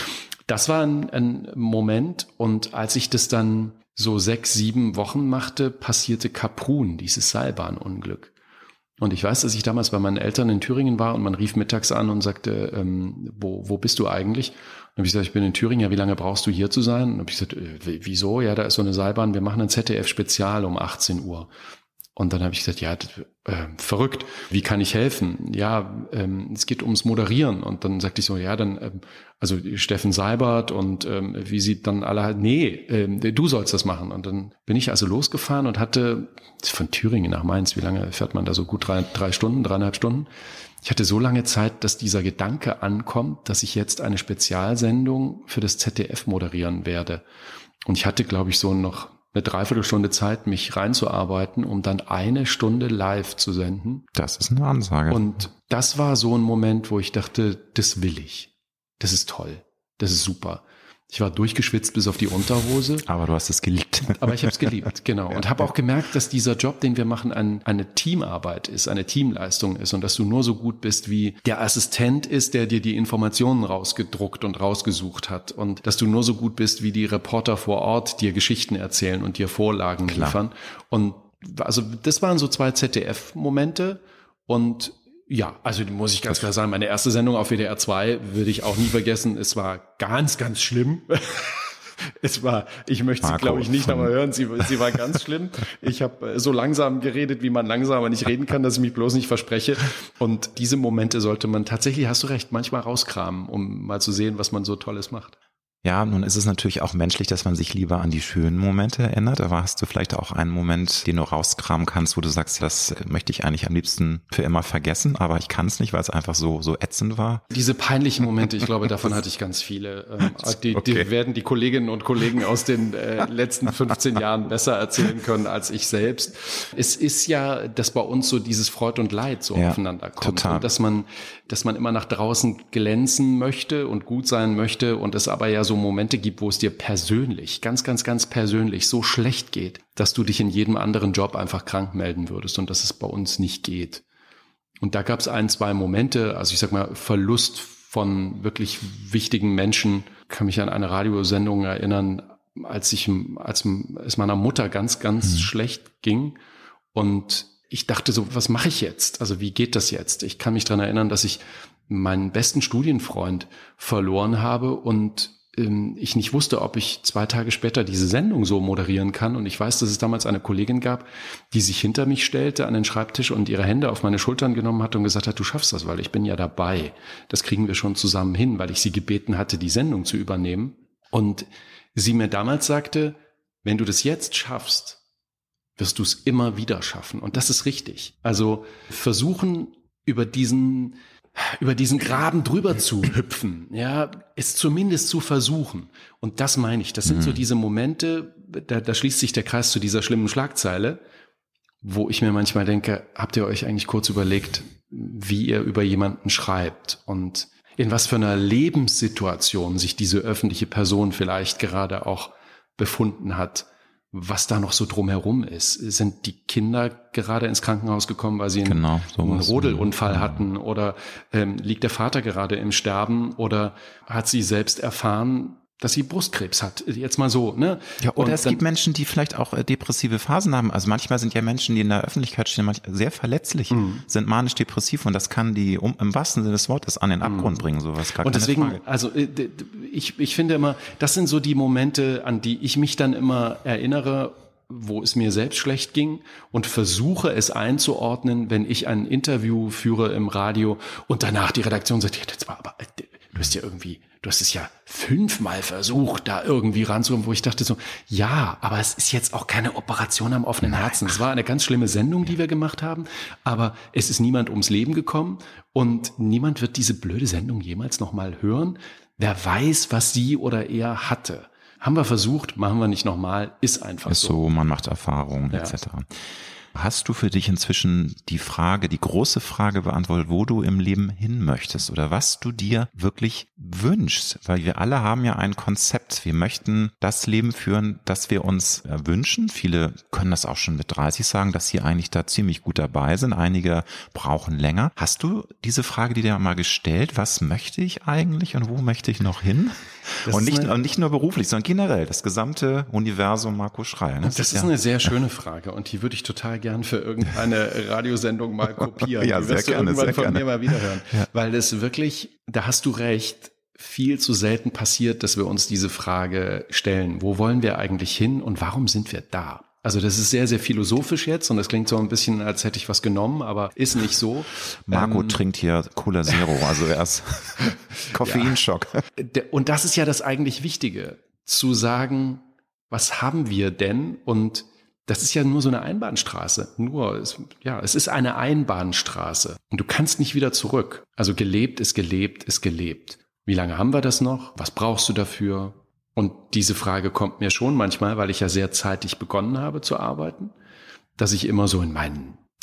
Das war ein, ein Moment, und als ich das dann so sechs, sieben Wochen machte, passierte Kaprun, dieses Seilbahnunglück. Und ich weiß, dass ich damals bei meinen Eltern in Thüringen war und man rief mittags an und sagte, ähm, wo, wo bist du eigentlich? Und dann habe ich gesagt, ich bin in Thüringen. Ja, wie lange brauchst du hier zu sein? Und dann habe ich gesagt, äh, wieso? Ja, da ist so eine Seilbahn, wir machen ein Z D F-Spezial um achtzehn Uhr. Und dann habe ich gesagt, ja, äh, verrückt, wie kann ich helfen? Ja, ähm, es geht ums Moderieren. Und dann sagte ich so, ja, dann, ähm, also Steffen Seibert und ähm, wie sie dann alle halt, nee, ähm, du sollst das machen. Und dann bin ich also losgefahren und hatte von Thüringen nach Mainz, wie lange fährt man da so gut? Drei, drei Stunden, dreieinhalb Stunden. Ich hatte so lange Zeit, dass dieser Gedanke ankommt, dass ich jetzt eine Spezialsendung für das Z D F moderieren werde. Und ich hatte, glaube ich, so noch eine Dreiviertelstunde Zeit, mich reinzuarbeiten, um dann eine Stunde live zu senden. Das ist eine Ansage. Und das war so ein Moment, wo ich dachte, das will ich. Das ist toll. Das ist super. Ich war durchgeschwitzt bis auf die Unterhose. Aber du hast es geliebt. Aber ich habe es geliebt, genau. Und habe auch gemerkt, dass dieser Job, den wir machen, ein, eine Teamarbeit ist, eine Teamleistung ist und dass du nur so gut bist, wie der Assistent ist, der dir die Informationen rausgedruckt und rausgesucht hat. Und dass du nur so gut bist, wie die Reporter vor Ort dir Geschichten erzählen und dir Vorlagen Klar. liefern. Und also das waren so zwei Z D F-Momente und ja, also muss ich ganz klar sagen, meine erste Sendung auf W D R zwei würde ich auch nie vergessen. Es war ganz, ganz schlimm. Es war, ich möchte sie, glaube ich, nicht nochmal hören. Sie, sie war ganz schlimm. Ich habe so langsam geredet, wie man langsamer nicht reden kann, dass ich mich bloß nicht verspreche. Und diese Momente sollte man tatsächlich, hast du recht, manchmal rauskramen, um mal zu sehen, was man so Tolles macht. Ja, nun ist es natürlich auch menschlich, dass man sich lieber an die schönen Momente erinnert, aber hast du vielleicht auch einen Moment, den du rauskramen kannst, wo du sagst, das möchte ich eigentlich am liebsten für immer vergessen, aber ich kann es nicht, weil es einfach so so ätzend war? Diese peinlichen Momente, ich glaube, davon hatte ich ganz viele. Ähm, die, okay. die werden die Kolleginnen und Kollegen aus den äh, letzten fünfzehn Jahren besser erzählen können als ich selbst. Es ist ja, dass bei uns so dieses Freud und Leid so ja, aufeinander kommt. Total. Und dass man, dass man immer nach draußen glänzen möchte und gut sein möchte und es aber ja so Momente gibt, wo es dir persönlich, ganz, ganz, ganz persönlich so schlecht geht, dass du dich in jedem anderen Job einfach krank melden würdest und dass es bei uns nicht geht. Und da gab es ein, zwei Momente, also ich sag mal, Verlust von wirklich wichtigen Menschen. Ich kann mich an eine Radiosendung erinnern, als ich, als es meiner Mutter ganz, ganz mhm. schlecht ging und ich dachte so, was mache ich jetzt? Also wie geht das jetzt? Ich kann mich daran erinnern, dass ich meinen besten Studienfreund verloren habe und ich nicht wusste, ob ich zwei Tage später diese Sendung so moderieren kann. Und ich weiß, dass es damals eine Kollegin gab, die sich hinter mich stellte an den Schreibtisch und ihre Hände auf meine Schultern genommen hat und gesagt hat, du schaffst das, weil ich bin ja dabei. Das kriegen wir schon zusammen hin, weil ich sie gebeten hatte, die Sendung zu übernehmen. Und sie mir damals sagte, wenn du das jetzt schaffst, wirst du es immer wieder schaffen. Und das ist richtig. Also versuchen, über diesen über diesen Graben drüber zu hüpfen, ja, es zumindest zu versuchen. Und das meine ich, das sind mhm. so diese Momente, da, da schließt sich der Kreis zu dieser schlimmen Schlagzeile, wo ich mir manchmal denke, habt ihr euch eigentlich kurz überlegt, wie ihr über jemanden schreibt und in was für einer Lebenssituation sich diese öffentliche Person vielleicht gerade auch befunden hat, was da noch so drumherum ist. Sind die Kinder gerade ins Krankenhaus gekommen, weil sie einen, genau, einen Rodelunfall ja. hatten? Oder ähm, liegt der Vater gerade im Sterben? Oder hat sie selbst erfahren, dass sie Brustkrebs hat? Jetzt mal so, ne? Ja, oder und es dann, gibt Menschen, die vielleicht auch äh, depressive Phasen haben. Also manchmal sind ja Menschen, die in der Öffentlichkeit stehen, sehr verletzlich, mhm. sind manisch-depressiv und das kann die um, im wahrsten Sinne des Wortes an den Abgrund mhm. bringen, sowas. Gar und keine deswegen, Frage. also ich, ich finde immer, das sind so die Momente, an die ich mich dann immer erinnere, wo es mir selbst schlecht ging und versuche es einzuordnen, wenn ich ein Interview führe im Radio und danach die Redaktion sagt, ja, das war aber, du hast ja irgendwie, du hast es ja fünfmal versucht, da irgendwie ranzukommen, wo ich dachte so, ja, aber es ist jetzt auch keine Operation am offenen Herzen. Es war eine ganz schlimme Sendung, die wir gemacht haben, aber es ist niemand ums Leben gekommen und niemand wird diese blöde Sendung jemals nochmal hören. Wer weiß, was sie oder er hatte. Haben wir versucht, machen wir nicht nochmal, ist einfach ist so. so. Man macht Erfahrungen ja. et cetera. Hast du für dich inzwischen die Frage, die große Frage beantwortet, wo du im Leben hin möchtest oder was du dir wirklich wünschst? Weil wir alle haben ja ein Konzept. Wir möchten das Leben führen, das wir uns wünschen. Viele können das auch schon mit dreißig sagen, dass sie eigentlich da ziemlich gut dabei sind. Einige brauchen länger. Hast du diese Frage, die dir mal gestellt, was möchte ich eigentlich und wo möchte ich noch hin? Das und nicht, eine, und nicht nur beruflich, sondern generell das gesamte Universum Marco Schreil. Ne? Das, das ist ja eine sehr schöne Frage und die würde ich total gern für irgendeine Radiosendung mal kopieren. Ja, die sehr wirst du gerne, irgendwann sehr von gerne. mir mal wiederhören. Ja. Weil es wirklich, da hast du recht, viel zu selten passiert, dass wir uns diese Frage stellen. Wo wollen wir eigentlich hin und warum sind wir da? Also das ist sehr, sehr philosophisch jetzt und das klingt so ein bisschen, als hätte ich was genommen, aber ist nicht so. Marco ähm, trinkt hier Cola Zero, also er ist Koffeinschock. Ja. Und das ist ja das eigentlich Wichtige, zu sagen, was haben wir denn? Und das ist ja nur so eine Einbahnstraße. Nur, es, ja, es ist eine Einbahnstraße und du kannst nicht wieder zurück. Also gelebt ist gelebt ist gelebt. Wie lange haben wir das noch? Was brauchst du dafür? Und diese Frage kommt mir schon manchmal, weil ich ja sehr zeitig begonnen habe zu arbeiten, dass ich immer so in meinen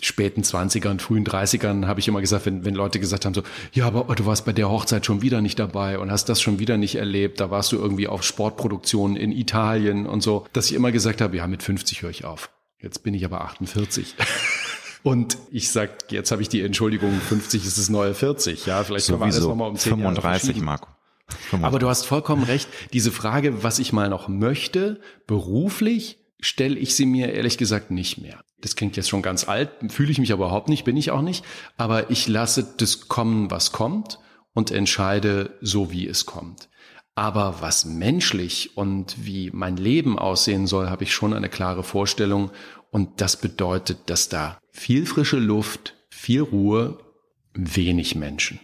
späten zwanzigern, frühen dreißigern habe ich immer gesagt, wenn, wenn Leute gesagt haben so, ja, aber du warst bei der Hochzeit schon wieder nicht dabei und hast das schon wieder nicht erlebt, da warst du irgendwie auf Sportproduktionen in Italien und so, dass ich immer gesagt habe, ja, mit fünfzig höre ich auf. Jetzt bin ich aber achtundvierzig. Und ich sag, jetzt habe ich die Entschuldigung, fünfzig ist das neue vierzig. Ja, vielleicht können wir alles nochmal um zehn fünfunddreißig, Marco. fünfunddreißig. Aber du hast vollkommen recht. Diese Frage, was ich mal noch möchte, beruflich, stelle ich sie mir ehrlich gesagt nicht mehr. Das klingt jetzt schon ganz alt, fühle ich mich aber überhaupt nicht, bin ich auch nicht. Aber ich lasse das kommen, was kommt und entscheide so, wie es kommt. Aber was menschlich und wie mein Leben aussehen soll, habe ich schon eine klare Vorstellung. Und das bedeutet, dass da viel frische Luft, viel Ruhe, wenig Menschen.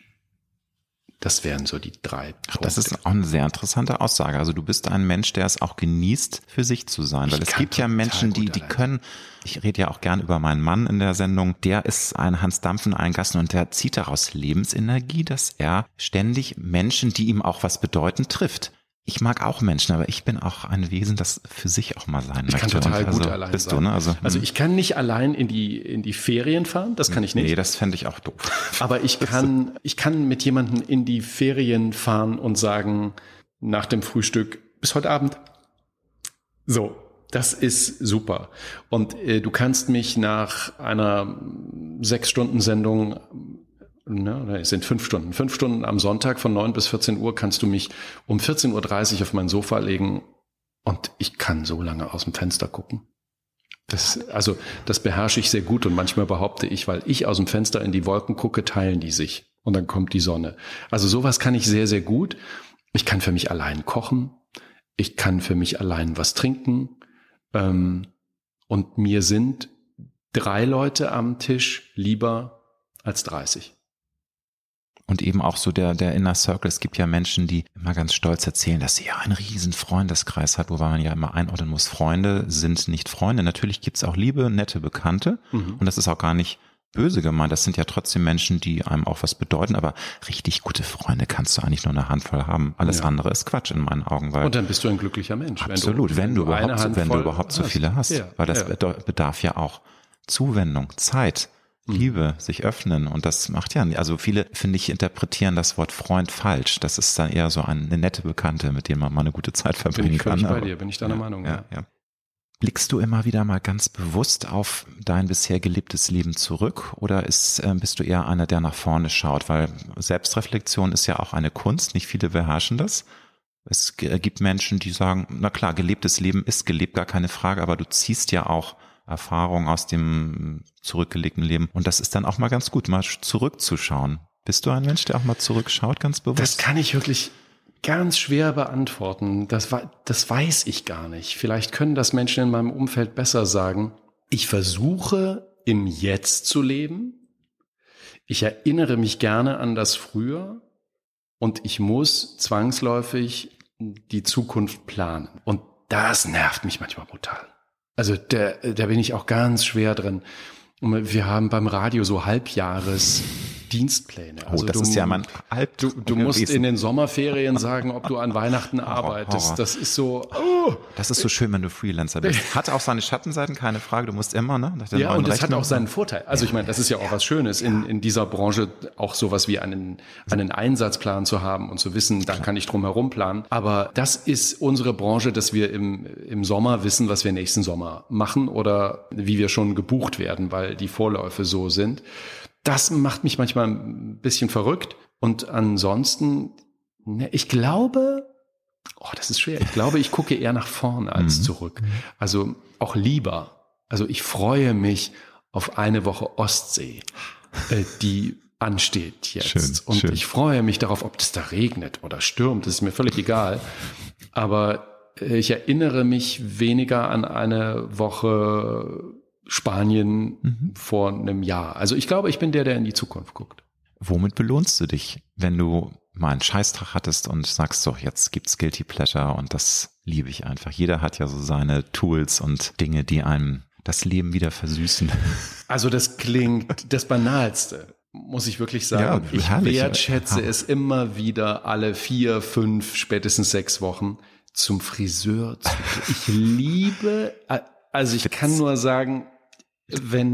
Das wären so die drei Punkte. Ach, das ist auch eine sehr interessante Aussage. Also du bist ein Mensch, der es auch genießt, für sich zu sein. Weil ich es gibt ja Menschen, die die können, ich rede ja auch gern über meinen Mann in der Sendung, der ist ein Hans Dampfen, ein Gassen und der zieht daraus Lebensenergie, dass er ständig Menschen, die ihm auch was bedeuten, trifft. Ich mag auch Menschen, aber ich bin auch ein Wesen, das für sich auch mal sein ich möchte. Ich kann total und gut also allein bist sein. Du, ne? also, also ich kann nicht allein in die in die Ferien fahren, das kann ich nicht. Nee, das fände ich auch doof. Aber ich kann ich kann mit jemandem in die Ferien fahren und sagen, nach dem Frühstück, bis heute Abend. So, das ist super. Und äh, du kannst mich nach einer sechs Stunden Sendung, ne, es sind fünf Stunden. Fünf Stunden am Sonntag von neun bis vierzehn Uhr kannst du mich um vierzehn Uhr dreißig auf mein Sofa legen und ich kann so lange aus dem Fenster gucken. Das, also, das beherrsche ich sehr gut und manchmal behaupte ich, weil ich aus dem Fenster in die Wolken gucke, teilen die sich und dann kommt die Sonne. Also sowas kann ich sehr, sehr gut. Ich kann für mich allein kochen. Ich kann für mich allein was trinken. Ähm, und mir sind drei Leute am Tisch lieber als dreißig. Und eben auch so der, der Inner Circle. Es gibt ja Menschen, die immer ganz stolz erzählen, dass sie ja einen riesen Freundeskreis hat, wobei man ja immer einordnen muss, Freunde sind nicht Freunde. Natürlich gibt's auch liebe, nette Bekannte. Mhm. Und das ist auch gar nicht böse gemeint. Das sind ja trotzdem Menschen, die einem auch was bedeuten. Aber richtig gute Freunde kannst du eigentlich nur eine Handvoll haben. Alles ja. andere ist Quatsch in meinen Augen. Weil und dann bist du ein glücklicher Mensch. Absolut, wenn du, wenn du überhaupt, wenn du überhaupt so viele hast. Ja, weil das ja. bedarf ja auch Zuwendung, Zeit. Liebe, sich öffnen und das macht ja, also viele, finde ich, interpretieren das Wort Freund falsch. Das ist dann eher so eine nette Bekannte, mit dem man mal eine gute Zeit verbringen bin ich kann. Bin ich bei dir, bin ich deiner ja, Meinung. Ja, Ja. Ja. Blickst du immer wieder mal ganz bewusst auf dein bisher gelebtes Leben zurück oder ist, äh, bist du eher einer, der nach vorne schaut? Weil Selbstreflexion ist ja auch eine Kunst, nicht viele beherrschen das. Es gibt Menschen, die sagen, na klar, gelebtes Leben ist gelebt, gar keine Frage, aber du ziehst ja auch Erfahrung aus dem zurückgelegten Leben. Und das ist dann auch mal ganz gut, mal zurückzuschauen. Bist du ein Mensch, der auch mal zurückschaut, ganz bewusst? Das kann ich wirklich ganz schwer beantworten. Das, das weiß ich gar nicht. Vielleicht können das Menschen in meinem Umfeld besser sagen. Ich versuche, im Jetzt zu leben. Ich erinnere mich gerne an das Früher. Und ich muss zwangsläufig die Zukunft planen. Und das nervt mich manchmal brutal. Also da, da bin ich auch ganz schwer drin. Und wir haben beim Radio so Halbjahres Dienstpläne. Also oh, das du, ist ja mein Halb. Du, du musst in den Sommerferien sagen, ob du an Weihnachten arbeitest. Horror. Das ist so. Oh. Das ist so schön, wenn du Freelancer bist. Hat auch seine Schattenseiten, keine Frage. Du musst immer, ne? Nach ja, und das hat auch seinen Vorteil. Also ich meine, das ist ja auch was Schönes, in, in dieser Branche auch sowas wie einen, einen Einsatzplan zu haben und zu wissen, da kann ich drum herum planen. Aber das ist unsere Branche, dass wir im, im Sommer wissen, was wir nächsten Sommer machen oder wie wir schon gebucht werden, weil die Vorläufe so sind. Das macht mich manchmal ein bisschen verrückt. Und ansonsten, ne, ich glaube, oh, das ist schwer. Ich glaube, ich gucke eher nach vorne als mhm. zurück. Also auch lieber. Also ich freue mich auf eine Woche Ostsee, äh, die ansteht jetzt. Schön, und schön. Ich freue mich darauf, ob es da regnet oder stürmt. Das ist mir völlig egal. Aber äh, ich erinnere mich weniger an eine Woche Spanien mhm. vor einem Jahr. Also ich glaube, ich bin der, der in die Zukunft guckt. Womit belohnst du dich, wenn du mal einen Scheißtag hattest und sagst so, jetzt gibt's Guilty Pleasure und das liebe ich einfach. Jeder hat ja so seine Tools und Dinge, die einem das Leben wieder versüßen. Also das klingt das Banalste, muss ich wirklich sagen. Ja, ich herrlich. wertschätze ja. es immer wieder alle vier, fünf, spätestens sechs Wochen zum Friseur zu gehen. Ich liebe, also ich kann nur sagen, wenn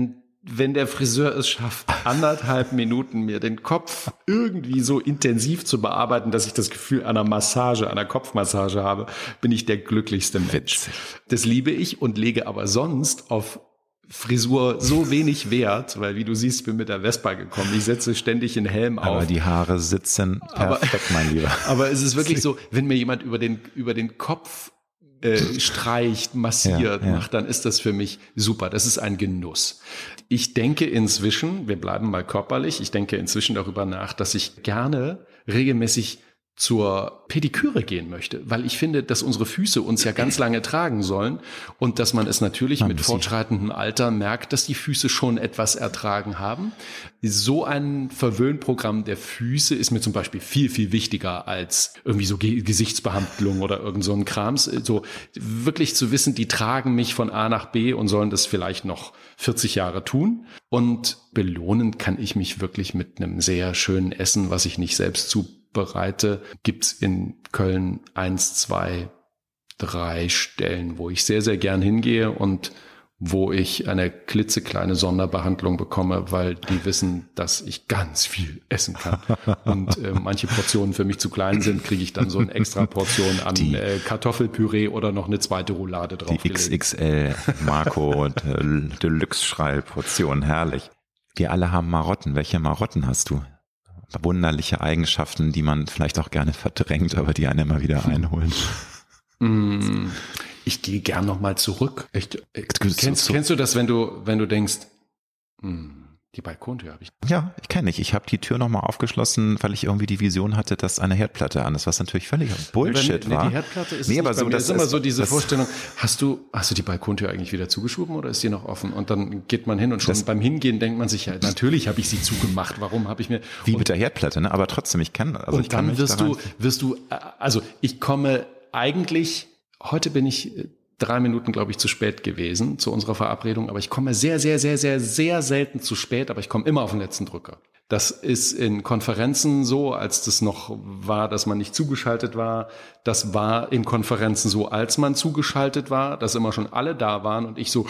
wenn der Friseur es schafft, anderthalb Minuten mir den Kopf irgendwie so intensiv zu bearbeiten, dass ich das Gefühl einer Massage, einer Kopfmassage habe, bin ich der glücklichste Mensch. Das liebe ich und lege aber sonst auf Frisur so wenig Wert, weil wie du siehst, bin mit der Vespa gekommen. Ich setze ständig den Helm auf. Aber die Haare sitzen perfekt, aber, mein Lieber. Aber es ist wirklich so, wenn mir jemand über den, über den Kopf Äh, streicht, massiert, ja, ja. macht, dann ist das für mich super. Das ist ein Genuss. Ich denke inzwischen, wir bleiben mal körperlich, ich denke inzwischen darüber nach, dass ich gerne regelmäßig zur Pediküre gehen möchte, weil ich finde, dass unsere Füße uns ja ganz lange tragen sollen und dass man es natürlich man mit fortschreitendem Alter merkt, dass die Füße schon etwas ertragen haben. So ein Verwöhnprogramm der Füße ist mir zum Beispiel viel, viel wichtiger als irgendwie so Ge- Gesichtsbehandlung oder irgend so ein Krams. So wirklich zu wissen, die tragen mich von A nach B und sollen das vielleicht noch vierzig Jahre tun. Und belohnen kann ich mich wirklich mit einem sehr schönen Essen, was ich nicht selbst zu bereite, gibt's in Köln eins, zwei, drei Stellen, wo ich sehr, sehr gern hingehe und wo ich eine klitzekleine Sonderbehandlung bekomme, weil die wissen, dass ich ganz viel essen kann. Und äh, manche Portionen für mich zu klein sind, kriege ich dann so eine extra Portion an die, äh, Kartoffelpüree oder noch eine zweite Roulade drauf. Die X X L Marco Deluxe-Schreibportion, herrlich. Wir alle haben Marotten. Welche Marotten hast du? Wunderliche Eigenschaften, die man vielleicht auch gerne verdrängt, aber die einen immer wieder einholen. Ich gehe gern nochmal zurück. Ich, kennst, kennst du das, wenn du, wenn du denkst, hm, die Balkontür habe ich. Ja, ich kenne ich. Ich habe die Tür nochmal aufgeschlossen, weil ich irgendwie die Vision hatte, dass eine Herdplatte an ist, was natürlich völlig Bullshit nee, war. Nee, die Herdplatte ist, nee, aber nicht, so, das ist immer ist, so diese Vorstellung, hast du, hast du die Balkontür eigentlich wieder zugeschoben oder ist die noch offen? Und dann geht man hin und schon das, beim Hingehen denkt man sich, ja, natürlich habe ich sie zugemacht. Warum habe ich mir... Wie und, mit der Herdplatte, ne? Aber trotzdem, ich kenne... Also und ich kann dann wirst du, wirst du, also ich komme eigentlich, heute bin ich... drei Minuten, glaube ich, zu spät gewesen zu unserer Verabredung. Aber ich komme sehr, sehr, sehr, sehr, sehr selten zu spät. Aber ich komme immer auf den letzten Drücker. Das ist in Konferenzen so, als das noch war, dass man nicht zugeschaltet war. Das war in Konferenzen so, als man zugeschaltet war, dass immer schon alle da waren und ich so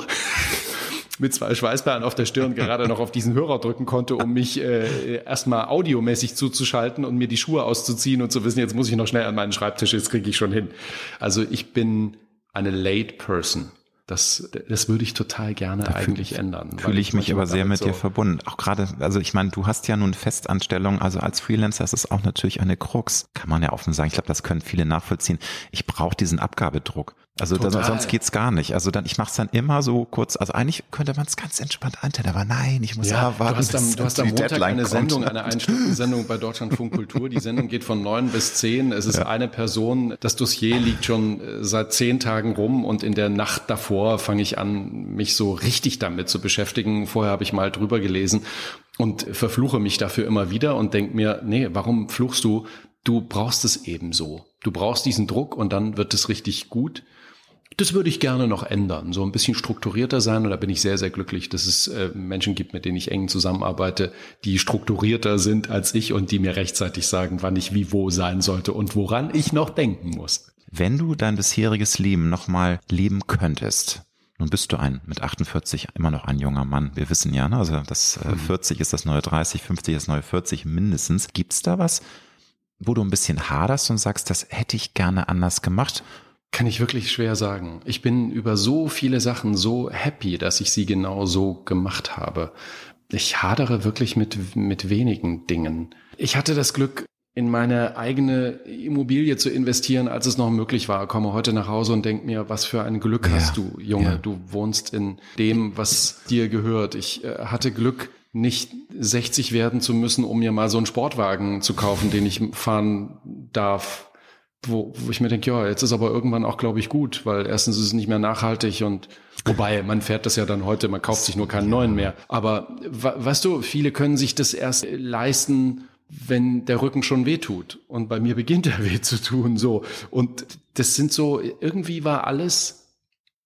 mit zwei Schweißperlen auf der Stirn gerade noch auf diesen Hörer drücken konnte, um mich äh, erstmal audiomäßig zuzuschalten und mir die Schuhe auszuziehen und zu wissen, jetzt muss ich noch schnell an meinen Schreibtisch, jetzt kriege ich schon hin. Also ich bin eine late person. Das, das würde ich total gerne da eigentlich fühl, ändern. Fühle ich mich aber sehr mit so dir verbunden. Auch gerade, also ich meine, du hast ja nun Festanstellung, also als Freelancer ist es auch natürlich eine Krux. Kann man ja offen sagen. Ich glaube, das können viele nachvollziehen. Ich brauche diesen Abgabedruck. Also das, sonst geht's gar nicht. Also dann, ich mache es dann immer so kurz. Also eigentlich könnte man es ganz entspannt einteilen, aber nein, ich muss ja, ja warten. Du hast am, du hast am Montag Deadline eine kommt. Sendung, eine Ein-Stunden-Sendung bei Deutschlandfunk Kultur. Die Sendung geht von neun bis zehn. Es ist ja. eine Person. Das Dossier liegt schon seit zehn Tagen rum und in der Nacht davor fange ich an, mich so richtig damit zu beschäftigen. Vorher habe ich mal drüber gelesen und verfluche mich dafür immer wieder und denke mir, nee, warum fluchst du? Du brauchst es eben so. Du brauchst diesen Druck und dann wird es richtig gut. Das würde ich gerne noch ändern, so ein bisschen strukturierter sein und da bin ich sehr, sehr glücklich, dass es äh, Menschen gibt, mit denen ich eng zusammenarbeite, die strukturierter sind als ich und die mir rechtzeitig sagen, wann ich wie wo sein sollte und woran ich noch denken muss. Wenn du dein bisheriges Leben nochmal leben könntest, nun bist du ein mit achtundvierzig immer noch ein junger Mann, wir wissen ja, ne? Also das äh, vierzig ist das neue dreißig, fünfzig ist das neue vierzig mindestens. Gibt's da was, wo du ein bisschen haderst und sagst, das hätte ich gerne anders gemacht? Kann ich wirklich schwer sagen. Ich bin über so viele Sachen so happy, dass ich sie genau so gemacht habe. Ich hadere wirklich mit, mit wenigen Dingen. Ich hatte das Glück, in meine eigene Immobilie zu investieren, als es noch möglich war. Komme heute nach Hause und denke mir, was für ein Glück ja, hast du, Junge. Ja. Du wohnst in dem, was dir gehört. Ich äh, hatte Glück, nicht sechzig werden zu müssen, um mir mal so einen Sportwagen zu kaufen, den ich fahren darf. Wo, wo ich mir denke, ja, jetzt ist aber irgendwann auch, glaube ich, gut, weil erstens ist es nicht mehr nachhaltig und wobei, man fährt das ja dann heute, man kauft sich nur keinen neuen mehr. Aber weißt du, viele können sich das erst leisten, wenn der Rücken schon weh tut. Und bei mir beginnt er weh zu tun, so. Und das sind so, irgendwie war alles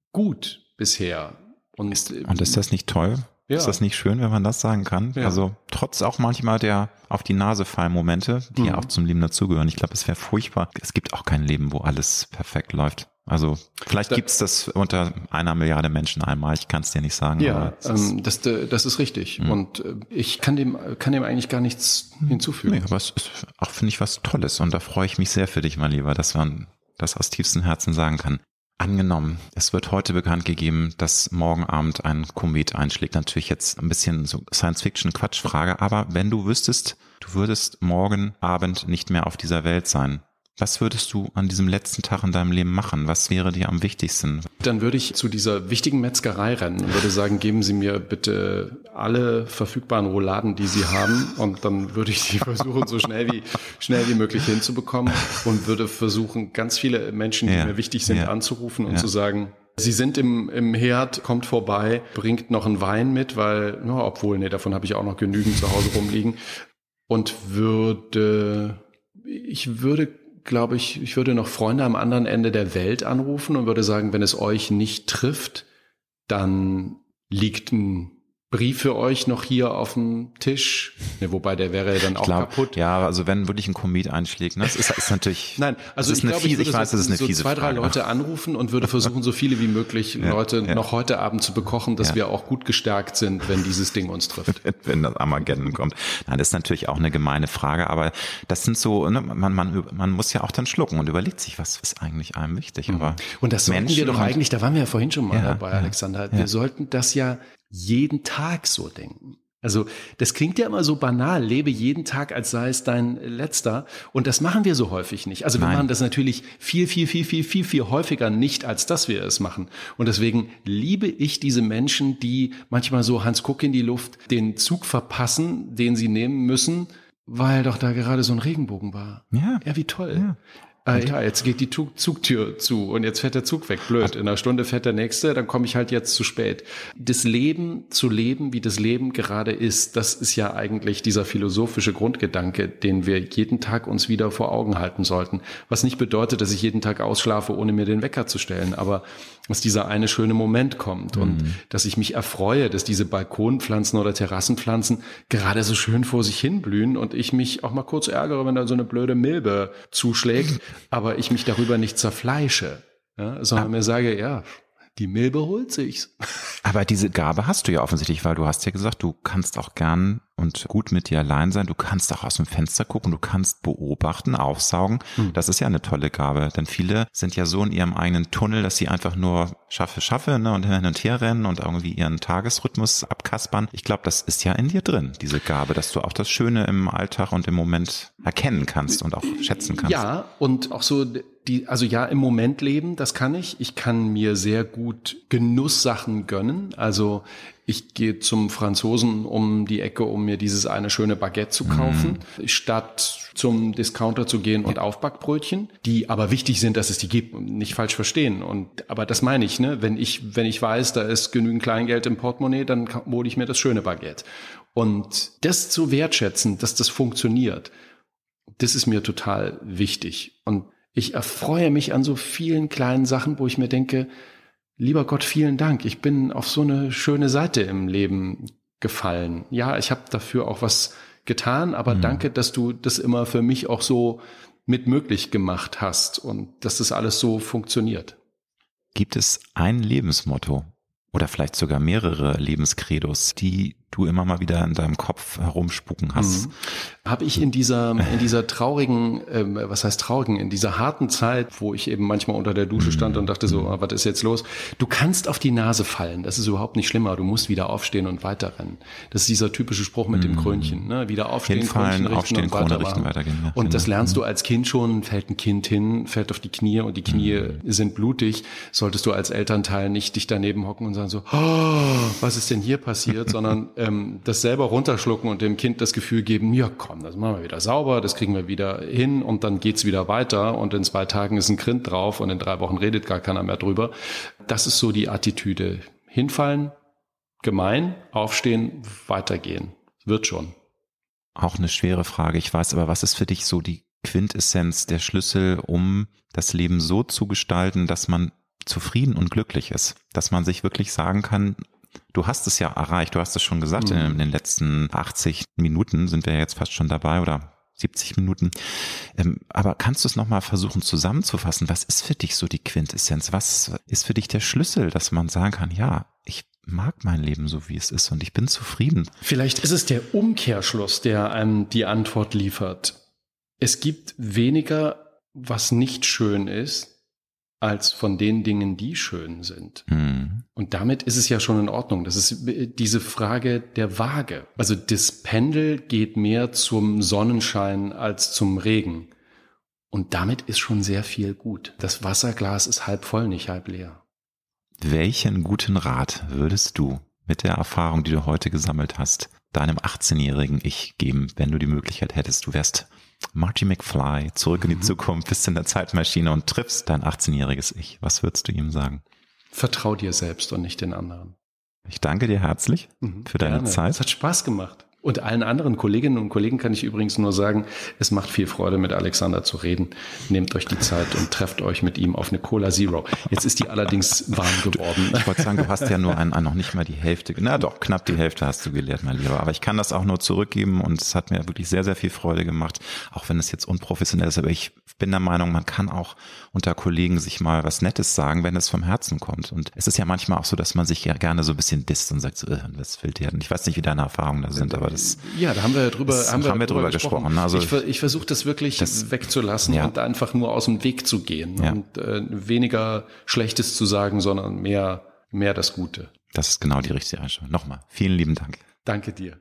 gut bisher. Und, ist, und ist das nicht toll? Ja. Ist das nicht schön, wenn man das sagen kann? Ja. Also trotz auch manchmal der auf die Nase fallen Momente, die mhm. ja auch zum Leben dazugehören. Ich glaube, es wäre furchtbar. Es gibt auch kein Leben, wo alles perfekt läuft. Also vielleicht gibt es das unter einer Milliarde Menschen einmal, ich kann es dir nicht sagen. Ja, ähm, das, das ist richtig. Mhm. Und ich kann dem, kann dem eigentlich gar nichts hinzufügen. Nee, aber es ist auch, finde ich, was Tolles. Und da freue ich mich sehr für dich, mein Lieber, dass man das aus tiefstem Herzen sagen kann. Angenommen, es wird heute bekannt gegeben, dass morgen Abend ein Komet einschlägt. Natürlich jetzt ein bisschen so Science-Fiction-Quatschfrage, aber wenn du wüsstest, du würdest morgen Abend nicht mehr auf dieser Welt sein, was würdest du an diesem letzten Tag in deinem Leben machen? Was wäre dir am wichtigsten? Dann würde ich zu dieser wichtigen Metzgerei rennen und würde sagen, geben Sie mir bitte alle verfügbaren Rouladen, die Sie haben. Und dann würde ich die versuchen, so schnell wie schnell wie möglich hinzubekommen und würde versuchen, ganz viele Menschen, die ja, mir wichtig sind, ja, anzurufen und ja. zu sagen, Sie sind im, im Herd, kommt vorbei, bringt noch einen Wein mit, weil, no, obwohl, nee, davon habe ich auch noch genügend zu Hause rumliegen. Und würde, ich würde glaube ich, ich würde noch Freunde am anderen Ende der Welt anrufen und würde sagen, wenn es euch nicht trifft, dann liegt ein Brief für euch noch hier auf dem Tisch, ja, wobei der wäre ja dann auch glaub, kaputt. Ja, also wenn wirklich ein Komet einschlägt, ne, das ist, ist natürlich. Nein, also ist ich glaube, ich würde ich weiß, so, das ist eine so fiese zwei, drei Frage. Leute anrufen und würde versuchen, so viele wie möglich ja, Leute ja. noch heute Abend zu bekochen, dass ja. wir auch gut gestärkt sind, wenn dieses Ding uns trifft. Wenn das Armageddon kommt. Nein, das ist natürlich auch eine gemeine Frage, aber das sind so, ne, man, man, man muss ja auch dann schlucken und überlegt sich, was ist eigentlich einem wichtig. Aber und das sollten Menschen wir doch eigentlich, da waren wir ja vorhin schon mal ja, dabei, ja, Alexander, ja. wir sollten das ja jeden Tag so denken. Also das klingt ja immer so banal, lebe jeden Tag, als sei es dein letzter. Und das machen wir so häufig nicht. Also wir Nein. machen das natürlich viel, viel, viel, viel, viel, viel häufiger nicht, als dass wir es machen. Und deswegen liebe ich diese Menschen, die manchmal so Hans Kuck in die Luft den Zug verpassen, den sie nehmen müssen, weil doch da gerade so ein Regenbogen war. Ja, ja wie toll. Ja. Ah, ja, jetzt geht die Zugtür zu und jetzt fährt der Zug weg. Blöd. In einer Stunde fährt der nächste, dann komme ich halt jetzt zu spät. Das Leben zu leben, wie das Leben gerade ist, das ist ja eigentlich dieser philosophische Grundgedanke, den wir jeden Tag uns wieder vor Augen halten sollten. Was nicht bedeutet, dass ich jeden Tag ausschlafe, ohne mir den Wecker zu stellen, aber dass dieser eine schöne Moment kommt mhm. und dass ich mich erfreue, dass diese Balkonpflanzen oder Terrassenpflanzen gerade so schön vor sich hin blühen und ich mich auch mal kurz ärgere, wenn da so eine blöde Milbe zuschlägt, aber ich mich darüber nicht zerfleische, ja, sondern mir sage, ja, die Milbe holt sich's. Aber diese Gabe hast du ja offensichtlich, weil du hast ja gesagt, du kannst auch gern und gut mit dir allein sein. Du kannst auch aus dem Fenster gucken, du kannst beobachten, aufsaugen. Hm. Das ist ja eine tolle Gabe, denn viele sind ja so in ihrem eigenen Tunnel, dass sie einfach nur schaffe, schaffe ne, und hin und her rennen und irgendwie ihren Tagesrhythmus abkaspern. Ich glaube, das ist ja in dir drin, diese Gabe, dass du auch das Schöne im Alltag und im Moment erkennen kannst und auch schätzen kannst. Ja, und auch so die, also ja, im Moment leben, das kann ich. Ich kann mir sehr gut Genusssachen gönnen. Also ich gehe zum Franzosen um die Ecke, um mir dieses eine schöne Baguette zu kaufen, mm. statt zum Discounter zu gehen und Aufbackbrötchen, die aber wichtig sind, dass es die gibt, nicht falsch verstehen. Und aber das meine ich, ne? Wenn ich wenn ich weiß, da ist genügend Kleingeld im Portemonnaie, dann hole ich mir das schöne Baguette. Und das zu wertschätzen, dass das funktioniert, das ist mir total wichtig. Und ich erfreue mich an so vielen kleinen Sachen, wo ich mir denke, lieber Gott, vielen Dank. Ich bin auf so eine schöne Seite im Leben gefallen. Ja, ich habe dafür auch was getan, aber mhm. danke, dass du das immer für mich auch so mit möglich gemacht hast und dass das alles so funktioniert. Gibt es ein Lebensmotto oder vielleicht sogar mehrere Lebenskredos, die du immer mal wieder in deinem Kopf herumspuken hast? Mhm. Habe ich in dieser in dieser traurigen, ähm, was heißt traurigen, in dieser harten Zeit, wo ich eben manchmal unter der Dusche stand und dachte so, ah, was ist jetzt los? Du kannst auf die Nase fallen, das ist überhaupt nicht schlimmer, du musst wieder aufstehen und weiterrennen. Das ist dieser typische Spruch mit dem Krönchen, ne? Wieder aufstehen, Hinfallen, Krönchen richten aufstehen, und Krone weitermachen. richten, weitergehen. Ja. Und das lernst du als Kind schon, fällt ein Kind hin, fällt auf die Knie und die Knie mhm. sind blutig, solltest du als Elternteil nicht dich daneben hocken und sagen so, oh, was ist denn hier passiert, sondern ähm, das selber runterschlucken und dem Kind das Gefühl geben, ja komm, das machen wir wieder sauber, das kriegen wir wieder hin und dann geht's wieder weiter und in zwei Tagen ist ein Grind drauf und in drei Wochen redet gar keiner mehr drüber. Das ist so die Attitüde. Hinfallen, gemein, aufstehen, weitergehen. Wird schon. Auch eine schwere Frage, ich weiß, aber was ist für dich so die Quintessenz, der Schlüssel, um das Leben so zu gestalten, dass man zufrieden und glücklich ist, dass man sich wirklich sagen kann, du hast es ja erreicht, du hast es schon gesagt, mhm. in den letzten achtzig Minuten sind wir jetzt fast schon dabei oder siebzig Minuten. Ähm, aber kannst du es nochmal versuchen zusammenzufassen? Was ist für dich so die Quintessenz? Was ist für dich der Schlüssel, dass man sagen kann, ja, ich mag mein Leben so, wie es ist und ich bin zufrieden? Vielleicht ist es der Umkehrschluss, der einem die Antwort liefert. Es gibt weniger, was nicht schön ist, als von den Dingen, die schön sind. Mhm. Und damit ist es ja schon in Ordnung. Das ist diese Frage der Waage. Also das Pendel geht mehr zum Sonnenschein als zum Regen. Und damit ist schon sehr viel gut. Das Wasserglas ist halb voll, nicht halb leer. Welchen guten Rat würdest du mit der Erfahrung, die du heute gesammelt hast, deinem achtzehnjährigen Ich geben, wenn du die Möglichkeit hättest, du wärst Marty McFly, zurück in die Zukunft, bist in der Zeitmaschine und triffst dein achtzehnjähriges Ich. Was würdest du ihm sagen? Vertrau dir selbst und nicht den anderen. Ich danke dir herzlich mhm, für deine gerne. Zeit. Es hat Spaß gemacht. Und allen anderen Kolleginnen und Kollegen kann ich übrigens nur sagen, es macht viel Freude, mit Alexander zu reden. Nehmt euch die Zeit und trefft euch mit ihm auf eine Cola Zero. Jetzt ist die allerdings warm geworden. Ich wollte sagen, du hast ja nur ein, noch nicht mal die Hälfte, na doch, knapp die Hälfte hast du geleert, mein Lieber. Aber ich kann das auch nur zurückgeben und es hat mir wirklich sehr, sehr viel Freude gemacht, auch wenn es jetzt unprofessionell ist. Aber ich bin der Meinung, man kann auch unter Kollegen sich mal was Nettes sagen, wenn es vom Herzen kommt. Und es ist ja manchmal auch so, dass man sich ja gerne so ein bisschen disst und sagt, so, was will der denn? Ich weiß nicht, wie deine Erfahrungen da sind, aber das... Ja, da haben wir drüber, das haben wir haben wir drüber drüber gesprochen. gesprochen. Also ich ich versuche das wirklich das, wegzulassen ja. und einfach nur aus dem Weg zu gehen ja. und äh, weniger Schlechtes zu sagen, sondern mehr, mehr das Gute. Das ist genau die richtige Einstellung. Nochmal, vielen lieben Dank. Danke dir.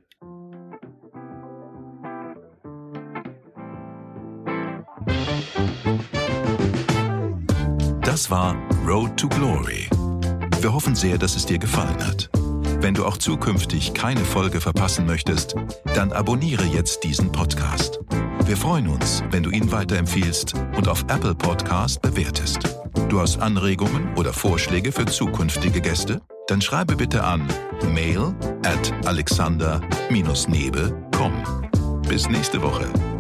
Das war Road to Glory. Wir hoffen sehr, dass es dir gefallen hat. Wenn du auch zukünftig keine Folge verpassen möchtest, dann abonniere jetzt diesen Podcast. Wir freuen uns, wenn du ihn weiterempfiehlst und auf Apple Podcast bewertest. Du hast Anregungen oder Vorschläge für zukünftige Gäste? Dann schreibe bitte an mail at alexander Bindestrich nebe punkt com. Bis nächste Woche.